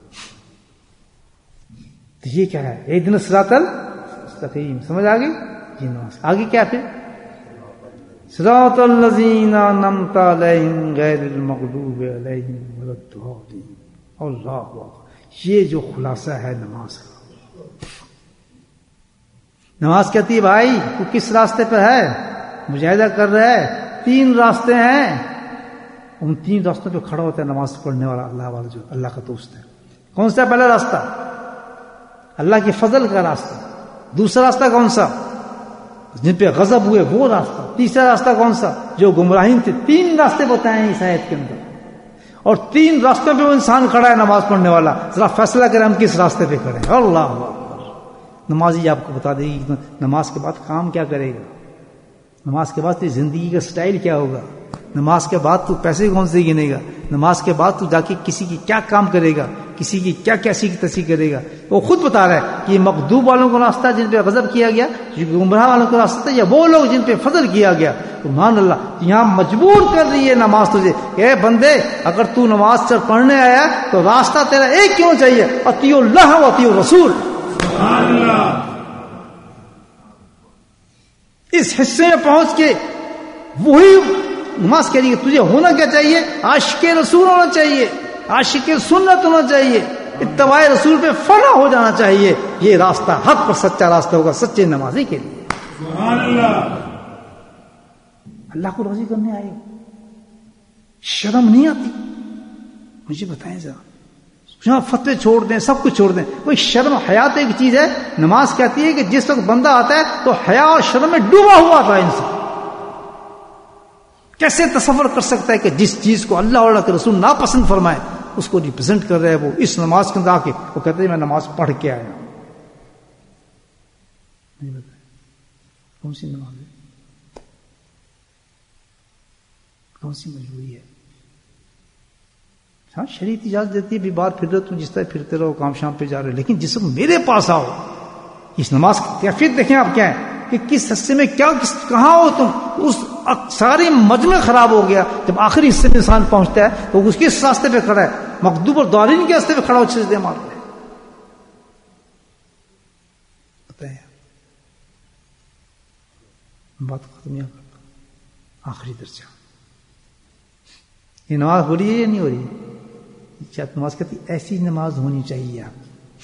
[SPEAKER 2] تو یہ کیا ہے؟ اہدنا الصراط المستقیم. سمجھ آ گئی؟ یہ نماز. آگے کیا پھر؟ صراط الذین انعمت علیہم غیر المغضوب علیہم ولا الضالین. اللہ اکبر. یہ جو خلاصہ ہے نماز کا. نماز کہتی ہے بھائی تو کس راستے پر ہے؟ مجاہدہ کر رہا ہے. تین راستے ہیں، ان تین راستوں پہ کھڑا ہوتا ہے نماز پڑھنے والا اللہ والا جو اللہ کا دوست ہے. کون سا پہلا راستہ؟ اللہ کے فضل کا راستہ. دوسرا راستہ کون سا؟ جن پہ غضب ہوئے وہ راستہ. تیسرا راستہ کون سا؟ جو گمراہین تھے. تین راستے بتائے ہیں اس آیت کے اندر، اور تین راستوں پہ وہ انسان کھڑا ہے نماز پڑھنے والا. ذرا فیصلہ کریں ہم کس راستے پہ کھڑے ہیں. اللہ اکبر. نمازی آپ کو بتا دے گی نماز کے بعد کام کیا کرے گا، نماز کے بعد تیری زندگی کا سٹائل کیا ہوگا، نماز کے بعد تو پیسے کون سے گنے گا، نماز کے بعد تو جا کے کسی کی کیا کام کرے گا، کسی کی کیا کیسی کی تسی کرے گا. وہ خود بتا رہا ہے کہ یہ مغضوب والوں کو راستہ جن پہ غضب کیا گیا، گمراہ والوں کو راستہ تھا، یا وہ لوگ جن پہ فضل کیا گیا. سبحان اللہ. یہاں مجبور کر رہی ہے نماز تجھے کہ اے بندے اگر تو نماز سے پڑھنے آیا تو راستہ تیرا ایک کیوں چاہیے، اطیع اللہ و اطیع الرسول. سبحان اللہ. اس حصے میں پہنچ کے وہی نماز کے لیے تجھے ہونا کیا چاہیے؟ عاشق رسول ہونا چاہیے، عاشق سنت ہونا چاہیے، اتباع رسول پہ فنا ہو جانا چاہیے. یہ راستہ حق پر سچا راستہ ہوگا سچے نمازی کے لیے. سبحان اللہ. اللہ کو راضی کرنے آئے، شرم نہیں آتی؟ مجھے بتائیں ذرا. فتوے چھوڑ دیں، سب کچھ چھوڑ دیں. کوئی شرم حیات ایک چیز ہے. نماز کہتی ہے کہ جس وقت بندہ آتا ہے تو حیا اور شرم میں ڈوبا ہوا تھا انسان. کیسے تصور کر سکتا ہے کہ جس چیز کو اللہ اور اللہ کے رسول ناپسند فرمائے اس کو ریپرزینٹ کر رہا ہے وہ اس نماز کے اندر آ کے وہ کہتے ہیں میں نماز پڑھ کے آیا ہوں. نہیں بتائیں کون سی نماز ہے، کون سی مجبوری ہے؟ ہاں شریعت اجازت دیتی ہے بھی بار پھر رہے تم جس طرح پھرتے رہو، کام شام پہ جا رہے، لیکن جس وقت میرے پاس آؤ اس نماز کی کیفیت دیکھیں آپ کیا ہے کہ کس حصے میں کیا کس کہاں ہو تم. اس سارے مجمع خراب ہو گیا. جب آخری حصے میں انسان پہنچتا ہے تو اس کس راستے پہ کھڑا ہے؟ مغضوب اور ضالین کے راستے پہ کھڑا ہو سجدے مار رہے ہیں. بتائیں بات ختم نہیں کرتا. آخری درجہ یہ نماز ہو رہی ہے یا نہیں ہو رہی ہے؟ کیا نماز کہتی ایسی نماز ہونی چاہیے. آپ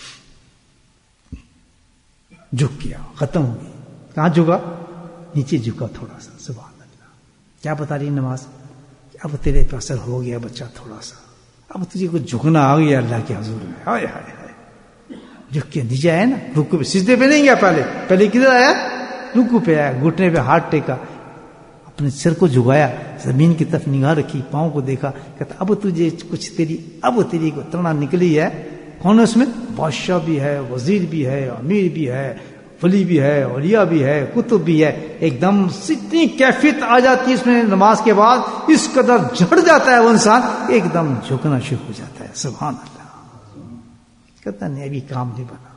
[SPEAKER 2] جھک گیا، ختم ہو گئی. کہاں جھکا؟ نیچے جھکا تھوڑا سا. سبحان اللہ. کیا بتا رہی نماز؟ اب تیرے پہ اثر ہو گیا بچہ تھوڑا سا، اب تجھے کچھ جھکنا آ گیا اللہ کے حضور میں. ہائے ہائے ہائے. جھک کے نیچے آیا نا، رکو پہ سجدے پہ نہیں گیا، پہلے پہلے کدھر آیا؟ رکو پہ آیا، گھٹنے پہ ہاتھ ٹیکا، اپنے سر کو جھکایا، زمین کی طرف نگاہ رکھی، پاؤں کو دیکھا، کہتا اب تجھے کچھ تیری اب تیری کو تڑنا نکلی ہے کون ہے اس میں؟ بادشاہ بھی ہے، وزیر بھی ہے، امیر بھی ہے، ولی بھی ہے، اولیاء بھی ہے، کتب بھی ہے. ایک دم اتنی کیفیت آ جاتی ہے اس میں نماز کے بعد، اس قدر جھڑ جاتا ہے وہ انسان، ایک دم جھکنا شروع ہو جاتا ہے. سبحان اللہ. کہتا نہیں ابھی کام نہیں بنا،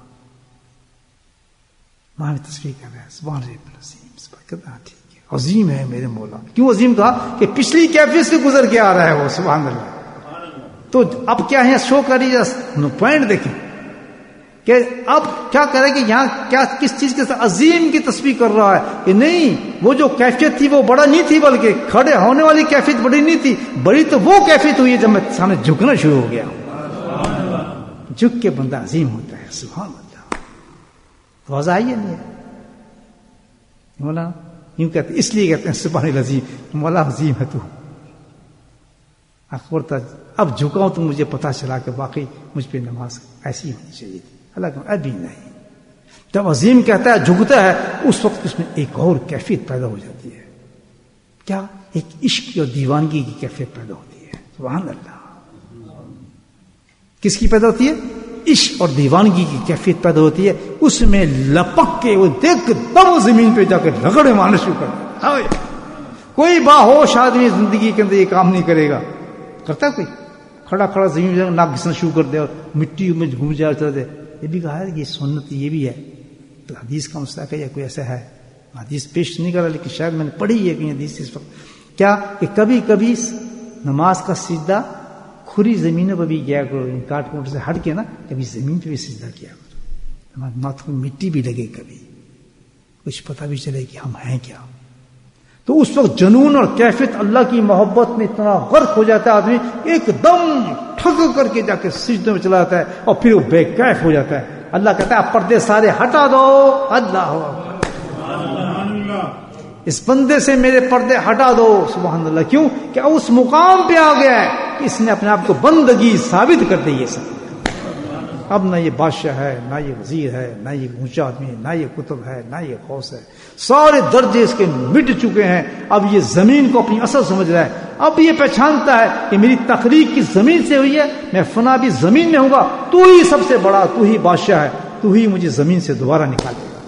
[SPEAKER 2] وہاں تصویر کر رہا ہے سبحان رب العظیم. کہتا ٹھیک ہے، عظیم ہے میرے مولا. کیوں عظیم کہا؟ کہ پچھلی کیفیت سے گزر کے آ رہا ہے وہ. سبحان اللہ. تو اب کیا ہے شو کری، پوائنٹ دیکھیں کہ اب کیا کرے کہ یہاں کیا کس چیز کے ساتھ عظیم کی تصویر کر رہا ہے کہ نہیں، وہ جو کیفیت تھی وہ بڑا نہیں تھی، بلکہ کھڑے ہونے والی کیفیت بڑی نہیں تھی، بڑی تو وہ کیفیت ہوئی ہے جب میں سامنے جھکنا شروع ہو گیا. جھک کے بندہ عظیم ہوتا ہے. سبحان اللہ. واضح آئی ہے نہیں ہے مولا؟ یوں کہتے اس لیے کہتے ہیں سبحان العظیم، مولا عظیم ہے تو. اکبر تک اب جھکاؤں تو مجھے پتا چلا کہ واقعی مجھ پہ نماز ایسی ہونی چاہیے تھی. حالانکہ ابھی نہیں. جب عظیم کہتا ہے جھکتا ہے، اس وقت اس میں ایک اور کیفیت پیدا ہو جاتی ہے. کیا؟ ایک عشق اور دیوانگی کی کیفیت پیدا ہوتی ہے. سبحان اللہ. کس کی پیدا ہوتی ہے؟ عشق اور دیوانگی کی کیفیت پیدا ہوتی ہے. اس میں لپک کے وہ دیکھ دم زمین پہ جا کے رگڑے مارنا شروع کر دے. کوئی باہوش آدمی زندگی کے اندر یہ کام نہیں کرے گا. کرتا کوئی؟ کھڑا کھڑا زمین پہ ناک گھسنا شروع کر دے اور مٹی میں گھوم جائے چل دے. یہ بھی کہا ہے یہ سنت یہ بھی ہے. تو حدیث کا مسئلہ ہے یا کوئی ایسا ہے؟ حدیث پیش نہیں کرا، لیکن شاید میں نے پڑھی ہے کہ حدیث اس وقت کیا کہ کبھی کبھی نماز کا سجدہ کھری زمینوں پہ بھی کیا کرو، کاٹ کوٹ سے ہٹ کے نا، کبھی زمین پہ بھی سجدہ کیا کرو، ماتھے میں مٹی بھی لگے، کبھی کچھ پتہ بھی چلے کہ ہم ہیں کیا. تو اس وقت جنون اور کیفیت اللہ کی محبت میں اتنا غرق ہو جاتا ہے آدمی، ایک دم ٹھگ کر کے جا کے سجدے میں چلا جاتا ہے اور پھر وہ بے کیف ہو جاتا ہے. اللہ کہتا ہے پردے سارے ہٹا دو. اللہ اس بندے سے میرے پردے ہٹا دو. سبحان اللہ. کیوں؟ کہ اس مقام پہ آ گیا ہے کہ اس نے اپنے آپ کو بندگی ثابت کر دی ہے. سب اب نہ یہ بادشاہ ہے، نہ یہ وزیر ہے، نہ یہ اونچا آدمی ہے، نہ یہ کتب ہے، نہ یہ غوث ہے. سارے درجے اس کے مٹ چکے ہیں. اب یہ زمین کو اپنی اصل سمجھ رہا ہے. اب یہ پہچانتا ہے کہ میری تخلیق کی زمین سے ہوئی ہے، میں فنا بھی زمین میں ہوں گا. تو ہی سب سے بڑا، تو ہی بادشاہ ہے، تو ہی مجھے زمین سے دوبارہ نکالے گا.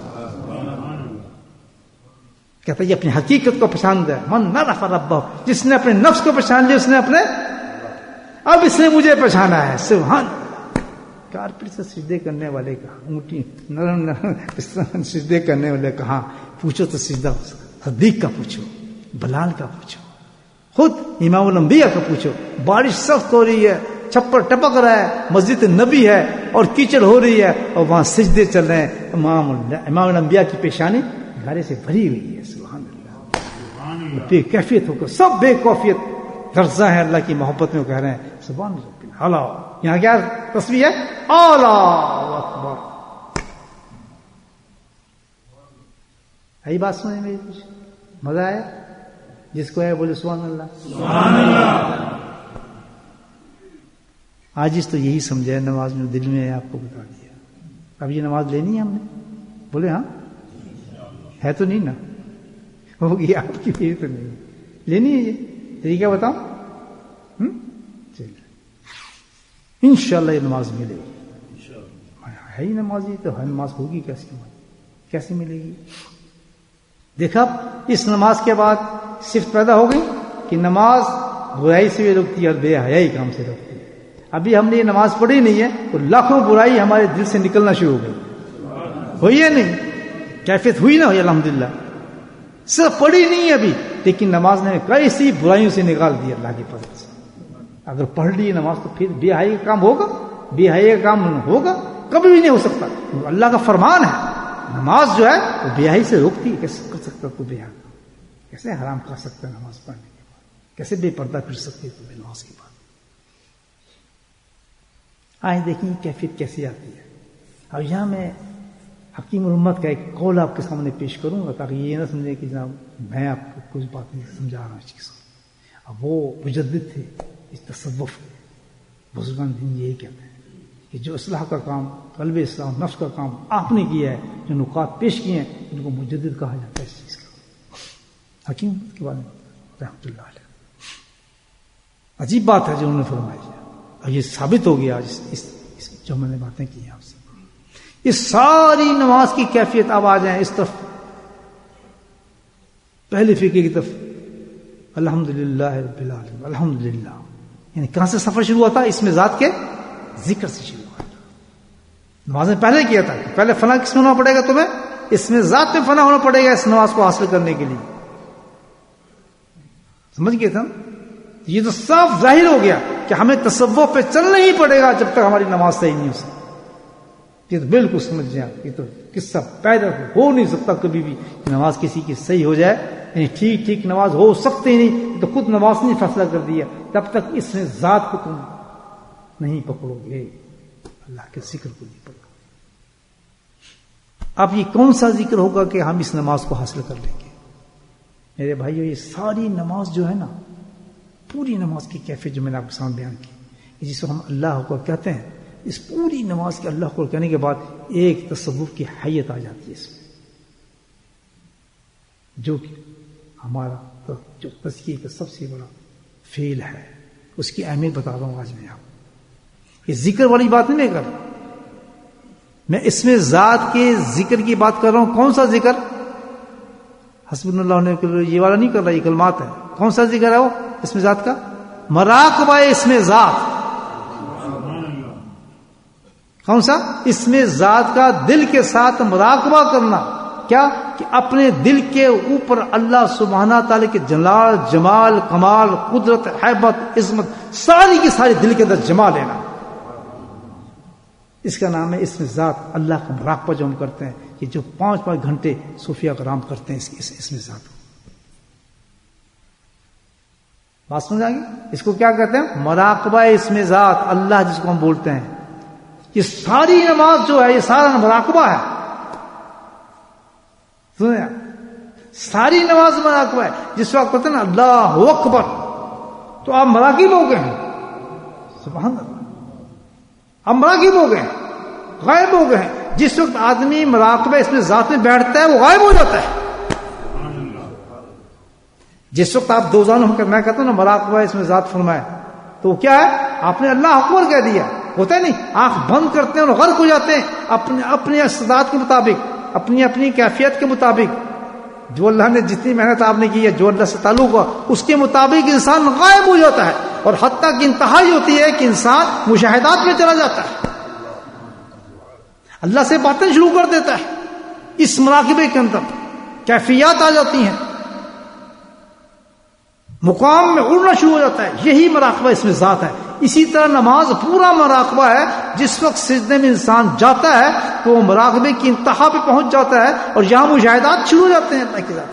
[SPEAKER 2] کہتا ہے یہ اپنی حقیقت کو پہچانتا ہے. من نعرف ربہ، جس نے اپنے نفس کو پہچان لیا اس نے اپنے، اب اس نے مجھے پہچانا ہے. سبحان. کارپیٹ سے سجدے کرنے والے کہاں، اونٹی نرم نرم سجدے کرنے والے کہاں؟ پوچھو تو سجدہ صدیق کا پوچھو، بلال کا پوچھو، خود امام الانبیاء کا پوچھو. بارش سخت ہو رہی ہے، چھپر ٹپک رہا ہے، مسجد نبی ہے اور کیچڑ ہو رہی ہے اور وہاں سجدے چل رہے ہیں. امام امام الانبیاء کی پیشانی گھرے سے بھری ہوئی ہے. سبحان اللہ. بے کیفیت ہو کر سب بے کیفیت درجہ ہے اللہ کی محبت میں. وہ کہہ رہے ہیں سبحان اللہ. یہاں کیا تصویر ہے؟ اللہ اکبر. یہی بات سنیں میری، کچھ مزہ آیا؟ جس کو ہے بولے سبحان اللہ. سبحان اللہ. آج اس تو یہی سمجھا ہے نماز میں، دل میں ہے، آپ کو بتا دیا. اب یہ نماز لینی ہے ہم نے؟ بولے ہاں. ہے تو نہیں نا؟ ہوگی آپ کی پھر تو نہیں لینی ہے. یہ طریقہ بتاؤ. ہوں چلیے انشاءاللہ یہ نماز ملے گی. ہے ہی نمازی تو ہے، نماز ہوگی کیسے؟ کیسے ملے گی؟ دیکھا اس نماز کے بعد صرف پیدا ہو گئی کہ نماز برائی سے بھی روکتی ہے اور بے حیائی کام سے روکتی ہے. ابھی ہم نے یہ نماز پڑھی نہیں ہے تو لاکھوں برائی ہمارے دل سے نکلنا شروع ہو گئی. ہوئی ہے نہیں؟ کیفیت ہوئی نہ ہوئی؟ الحمدللہ. صرف پڑھی نہیں ہے ابھی، لیکن نماز نے کیسی برائیوں سے نکال دی اللہ کی فضل سے. اگر پڑھ لی نماز تو پھر بے حیائی کا کام ہوگا؟ بے حیائی کا کام ہوگا؟ کبھی بھی نہیں ہو سکتا. اللہ کا فرمان ہے نماز جو ہے وہ بے حیائی سے روکتی ہے. کیسے کر سکتا تو بے حیا؟ کیسے حرام کھا سکتا ہے نماز پڑھنے کے بعد؟ کیسے بے پردہ پھر سکتے تو نماز کے بعد؟ آئیں دیکھیں کیفیت کیسی آتی ہے. اب یہاں میں حکیم الامت کا ایک قول آپ کے سامنے پیش کروں گا تاکہ یہ نہ سمجھے کہ جناب میں آپ کو کچھ بات نہیں سمجھا رہا ہوں اس چیز کو. اب وہ مجدد تھے اس تصوف. بزرگان دین یہی کہتے ہیں کہ جو اصلاح کا کام، قلب اصلاح، نفس کا کام آپ نے کیا ہے، جو نکات پیش کیے ہیں، ان کو مجدد کہا جاتا ہے اس چیز کا. حکیم کے بارے میں رحمۃ اللہ علیہ عجیب بات ہے جو انہوں نے فرمائی ہے، اور یہ ثابت ہو گیا اس, اس, اس جو میں نے باتیں کی ہیں آپ سے. یہ ساری نماز کی کیفیت. اب آ جائیں اس طرف, پہلے فقہ کی طرف. الحمدللہ رب العالمین, الحمدللہ یعنی کہاں سے سفر شروع ہوتا ہے؟ اس میں ذات کے ذکر سے شروع ہوا. نماز میں پہلے کیا تھا کہ پہلے فنا کس میں ہونا پڑے گا تمہیں؟ اس میں ذات میں فنا ہونا پڑے گا اس نماز کو حاصل کرنے کے لیے. سمجھ گئے تھے؟ یہ تو صاف ظاہر ہو گیا کہ ہمیں تصوف پہ چلنا ہی پڑے گا جب تک ہماری نماز صحیح نہیں ہو سکتی. یہ تو بالکل سمجھ جائیں, یہ تو قصہ پیدا ہو نہیں سکتا کبھی بھی نماز کسی کی صحیح ہو جائے. یعنی ٹھیک ٹھیک نماز ہو سکتے ہی نہیں, تو خود نماز نے فیصلہ کر دیا تب تک اس میں ذات کو تم نہیں پکڑو گے, اللہ کے ذکر کو نہیں پکڑو. اب یہ کون سا ذکر ہوگا کہ ہم اس نماز کو حاصل کر لیں گے؟ میرے بھائیو, یہ ساری نماز جو ہے نا, پوری نماز کی کیفیت جو میں نے آپ کے سامنے بیان کی, جس کو ہم اللہ کو کہتے ہیں, اس پوری نماز کے اللہ کو کہنے کے بعد ایک تصوف کی حیت آ جاتی ہے اس میں, جو کہ ہمارا جو تزکیے کا سب سے بڑا فعل ہے. اس کی اہمیت بتا رہا ہوں آج میں آپ. یہ ذکر والی بات نہیں میں کر رہا, میں اس میں ذات کے ذکر کی بات کر رہا ہوں. کون سا ذکر؟ حسبنا اللہ نے یہ والا نہیں کر رہا, یہ کلمات ہے. کون سا ذکر ہے وہ اس میں ذات کا؟ مراقبہ اس میں ذات. کون سا؟ اس میں ذات کا دل کے ساتھ مراقبہ کرنا. کیا؟ کہ اپنے دل کے اوپر اللہ سبحانہ تعالی کے جلال, جمال, کمال, قدرت, حیبت, عظمت ساری کی ساری دل کے اندر جما لینا. اس کا نام ہے اس میں ذات. اللہ کا مراقبہ جو ہم کرتے ہیں, یہ جو پانچ پانچ گھنٹے صوفیہ کرام کرتے ہیں اس, اس میں ذات کو. بات سمجھ آئے گی؟ اس کو کیا کہتے ہیں؟ مراقبہ اس میں ذات. اللہ جس کو ہم بولتے ہیں, یہ ساری نماز جو ہے یہ سارا مراقبہ ہے. سنیں, ساری نماز مراقبہ ہے. جس وقت کہتے ہیں نا اللہ اکبر, تو آپ مراقب ہو گئے ہیں. سبحان اللہ, آپ مراقب ہو گئے ہیں, غائب ہو گئے ہیں. جس وقت آدمی مراقبہ اس میں ذات میں بیٹھتا ہے وہ غائب ہو جاتا ہے. جس وقت آپ دو زانوں ہو کر میں کہتا ہوں نا مراقبہ اس میں ذات فرمائے, تو کیا ہے؟ آپ نے اللہ اکبر کہہ دیا. ہوتا ہے نہیں, آنکھ بند کرتے ہیں اور غرق ہو جاتے ہیں اپنے اپنے استعداد کے مطابق, اپنی اپنی کیفیت کے مطابق. جو اللہ نے جتنی محنت آپ نے کی ہے, جو اللہ سے تعلق ہوا, اس کے مطابق انسان غائب ہو جاتا ہے. اور حتیٰ کہ انتہا یہ ہوتی ہے کہ انسان مشاہدات میں چلا جاتا ہے, اللہ سے باتیں شروع کر دیتا ہے. اس مراقبے کے اندر کیفیات آ جاتی ہیں, مقام میں اڑنا شروع ہو جاتا ہے. یہی مراقبہ اس میں ذات ہے. اسی طرح نماز پورا مراقبہ ہے. جس وقت سجدے میں انسان جاتا ہے تو وہ مراقبے کی انتہا پہ پہنچ جاتا ہے اور یہاں مشاہدات شروع ہو جاتے ہیں اللہ کے ذات.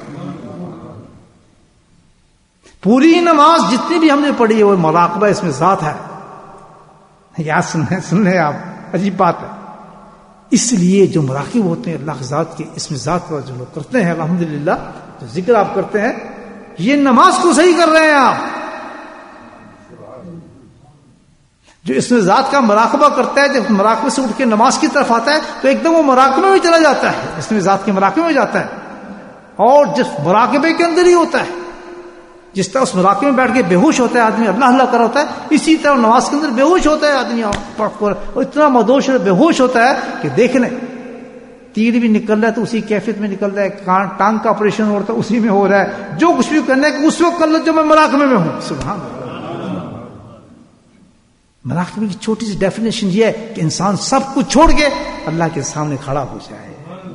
[SPEAKER 2] پوری نماز جتنی بھی ہم نے پڑھی ہے وہ مراقبہ اس میں ذات ہے. یاد سنیں سن لیں آپ, عجیب بات ہے. اس لیے جو مراقب ہوتے ہیں اللہ کی ذات کے اس میں ذات کا جو لوگ کرتے ہیں, الحمدللہ جو ذکر آپ کرتے ہیں, یہ نماز کو صحیح کر رہے ہیں آپ. جو اس میں ذات کا مراقبہ کرتا ہے, جب مراقبے سے اٹھ کے نماز کی طرف آتا ہے تو ایک دم وہ مراقبے میں چلا جاتا ہے, اس میں ذات کے مراقبے میں جاتا ہے, اور جس مراقبے کے اندر ہی ہوتا ہے. جس طرح اس مراقبے میں بیٹھ کے بے ہوش ہوتا ہے آدمی, اللہ اللہ کر ہوتا ہے, اسی طرح نماز کے اندر بے ہوش ہوتا ہے آدمی, اور اتنا مدوش بے ہوش ہوتا ہے کہ دیکھنے تیر بھی نکل رہا ہے تو اسی کیفیت میں نکل رہا ہے, ٹانگ کا آپریشن ہو رہا ہے اسی میں ہو رہا ہے, جو کچھ بھی کرنا ہے کہ اس وقت کر لو جو میں مراقبے میں ہوں. سبحان اللہ. مراقبے کی چھوٹی سی ڈیفینیشن یہ ہے کہ انسان سب کچھ چھوڑ کے اللہ کے سامنے کھڑا ہو جائے.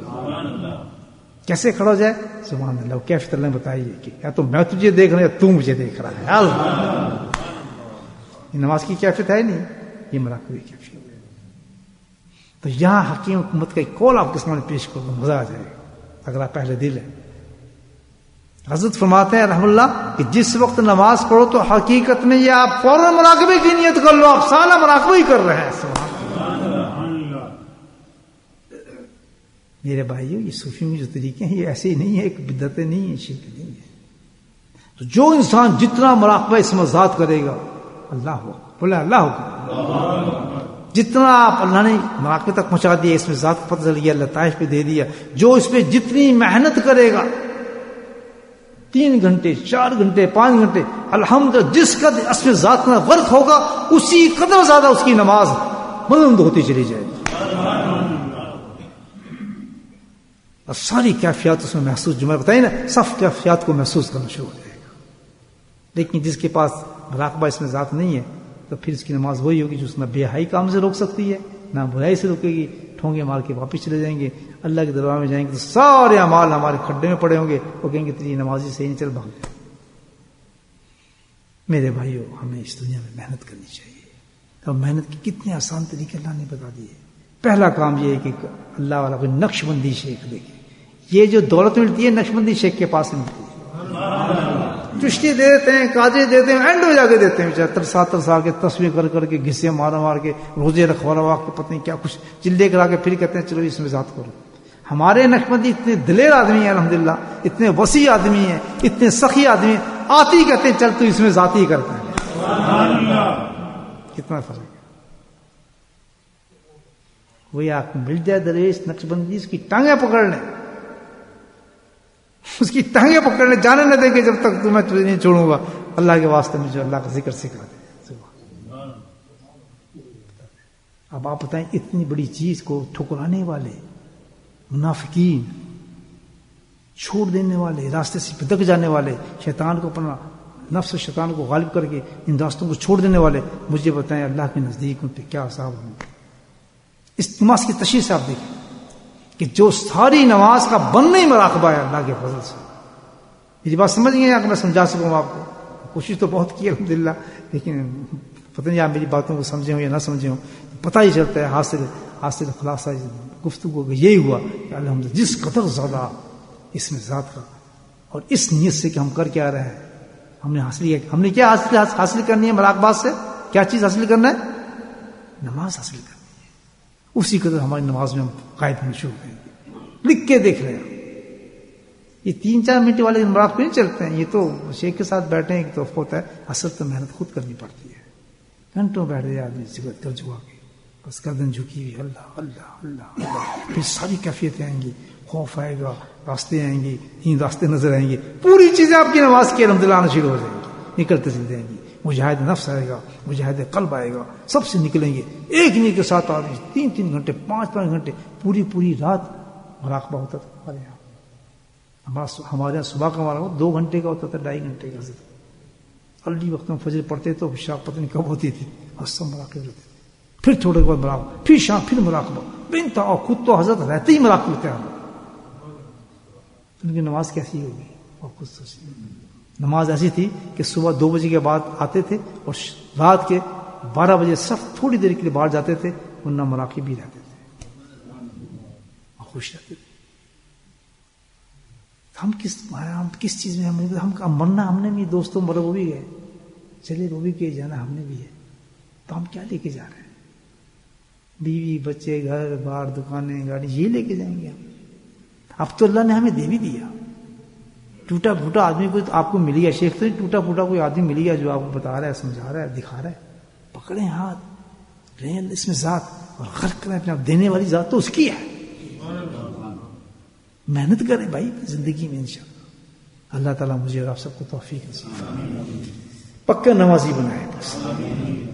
[SPEAKER 2] کیسے کھڑا ہو جائے؟ سبحان اللہ. کیفیت اللہ نے بتائی ہے کہ یا تو میں تجھے دیکھ رہا ہوں یا تو مجھے دیکھ رہا ہے. اللہ, یہ نماز کی کیفیت ہے نہیں, یہ مراقبے کی کیفیت ہے. تو یہاں حکیم حکومت کا ایک قول آپ کے سامنے پیش کروں, مزہ آ جائے گا اگر آپ پہلے دل ہے. حضرت فرماتے ہیں رحم اللہ کہ جس وقت نماز پڑھو تو حقیقت میں یہ آپ فوراً مراقبے کی نیت کر لو, آپ سالہ مراقبہ ہی کر رہے ہیں. سبحان اللہ. میرے بھائیو, یہ صوفی میں جو طریقے ہیں یہ ایسے ہی نہیں ہے, ایک بدعتیں نہیں ہے, شرک نہیں ہے. تو جو انسان جتنا مراقبہ اس میں ذات کرے گا, اللہ ہو بولے اللہ ہو, جتنا آپ اللہ نے مراقبے تک پہنچا دیا, اس میں ذات کو پتہ چل گیا, لطائف پہ دے دیا. جو اس پہ جتنی محنت کرے گا, تین گھنٹے چار گھنٹے پانچ گھنٹے, الحمدللہ جس قدر اس میں ذات کا ورق ہوگا اسی قدر زیادہ اس کی نماز بلند ہوتی چلی جائے گی اور ساری کیفیات اس میں محسوس، جو میں بتائی نا صف کیفیات کو محسوس کرنا شروع ہو جائے گا. لیکن جس کے پاس مراقبہ اس میں ذات نہیں ہے تو پھر اس کی نماز وہی ہوگی جو اس نے بے حیائی کام سے روک سکتی ہے، نہ برائی سے روکے گی. ٹھونگے مار کے واپس چلے جائیں گے، اللہ کے دربار میں جائیں گے تو سارے اعمال ہمارے کھڈے میں پڑے ہوں گے. وہ کہیں گے تیری نمازی صحیح نہیں، چل بھاگ جائے. میرے بھائیو، ہمیں اس دنیا میں محنت کرنی چاہیے. تو محنت کے کتنے آسان طریقے اللہ نے بتا دیے. پہلا کام یہ ہے کہ اللہ والا کوئی نقش بندی شیخ دیکھے. یہ جو دولت ملتی ہے نقش بندی شیخ کے پاس ملتی ہے. چشتی دے دیتے ہیں، کاجے دیتے ہیں، اینڈ ہو جا کے دیتے ہیں. ترسا ترسا کے تصویر کر کر کے گھسے مار مار کے روزے رکھوا روا کے پتہ نہیں کیا کچھ چلے کرا کے پھر کہتے ہیں چلو اس میں ذات کرو. ہمارے نقشبندی اتنے دلیر آدمی ہیں الحمدللہ، اتنے وسیع آدمی ہیں، اتنے سخی آدمی ہیں، آتی کہتے ہیں چل تو اس میں ذاتی کرتا ہے. کتنا فرق ہے. وہی آپ مل جائے درویش نقشبندی، اس کی ٹانگیں پکڑ لیں، اس کی ٹانگیں پکڑنے جانے نہ دیں گے جب تک تمہیں تجھے نہیں چھوڑوں گا. اللہ کے واسطے مجھے اللہ کا ذکر سکھا دے. اب آپ بتائیں اتنی بڑی چیز کو ٹھکرانے والے منافقین، چھوڑ دینے والے، راستے سے بھٹک جانے والے، شیطان کو اپنا نفس و شیطان کو غالب کر کے ان راستوں کو چھوڑ دینے والے، مجھے بتائیں اللہ کے نزدیک ان پہ کیا حساب ہوں. اس نماز کی تشریح سے آپ دیکھیں کہ جو ساری نماز کا بننا ہی مراقبہ ہے اللہ کے فضل سے. میری بات سمجھ گئے کہ میں سمجھا سکوں آپ کو؟ کوشش تو بہت کی الحمدللہ، لیکن پتہ نہیں آپ میری باتوں کو سمجھے ہوں یا نہ سمجھے ہوں، پتہ ہی چلتا ہے. حاصل حاصل خلاصہ گفتگو کا یہی ہوا کہ الحمدللہ جس قدر زیادہ اس میں ذات کا، اور اس نیت سے کہ ہم کر کے آ رہے ہیں، ہم نے حاصل کیا. ہم نے کیا حاصل حاصل کرنی ہے مراقبات سے؟ کیا چیز حاصل کرنا ہے؟ نماز حاصل کرنی ہے. اسی قدر ہماری نماز میں ہم قائد ہونے شروع کریں گے. لکھ کے دیکھ رہے ہیں یہ تین چار منٹ والے مراقبے نہیں چلتے ہیں. یہ تو شیخ کے ساتھ بیٹھے ہیں ایک تو ہوتا ہے، اصل تو محنت خود کرنی پڑتی ہے. گھنٹوں بیٹھ جائے آدمی سگریٹ کر جھکا کے، بس گردن جھکی ہوئی، اللہ اللہ اللہ اللہ. پھر ساری کیفیتیں آئیں گی، خوف آئے گا، راستے آئیں گی، تین راستے نظر آئیں گے، پوری چیزیں آپ کی نماز کی الحمدللہ آنا شروع ہو جائیں گی، نکلتے چل جائیں گی. مجاہد نفس آئے گا، مجاہد قلب آئے گا، سب سے نکلیں گے. ایک نہیں کے ساتھ آدمی تین تین گھنٹے، پانچ پانچ گھنٹے، پوری پوری رات مراقبہ ہوتا تھا. ہمارے یہاں ہمارے یہاں صبح کا ہمارا دو گھنٹے کا ہوتا تھا، ڈھائی گھنٹے کا. علی وقت میں فجر پڑھتے تو شام پتہ نہیں کب ہوتی تھی، اور سب مراقبے ہوتے تھے. پھر تھوڑے کے بعد مراقبہ، پھر شام، پھر مراقبہ بنتا. اور خود تو حضرت رہتے ہی مراقبے ہوتے ہیں. ان کی نماز کیسی ہوگی؟ اور خود سوچیے. نماز ایسی تھی کہ صبح دو بجے کے بعد آتے تھے اور رات کے بارہ بجے صرف تھوڑی دیر کے لیے باہر جاتے تھے، ورنہ مراقب بھی رہتے تھے اور خوش رہتے تھے. ہم کس ہم کس چیز میں ہم ہم مرنا ہم نے بھی، دوستوں مرے وہ بھی گئے، چلے وہ بھی کیے جانا ہم نے بھی ہے. تو ہم کیا لے کے جا رہے ہیں؟ بیوی بچے، گھر بار، دکانیں، گاڑی، یہ لے کے جائیں گے ہم. اب تو اللہ نے ہمیں دے بھی دیا. ٹوٹا پھوٹا آدمی کوئی آپ کو مل گیا، شیخ تو ٹوٹا پھوٹا کوئی آدمی مل گیا جو آپ کو بتا رہا ہے، سمجھا رہا ہے، دکھا رہا ہے. پکڑیں ہاتھ، رہیں اس میں ذات اور غرق کریں اپنے آپ. دینے والی ذات تو اس کی ہے. محنت کریں بھائی زندگی میں انشاءاللہ. اللہ تعالیٰ مجھے اور آپ سب کو توفیق نصیب فرمائے، پکا نمازی بنائے بس.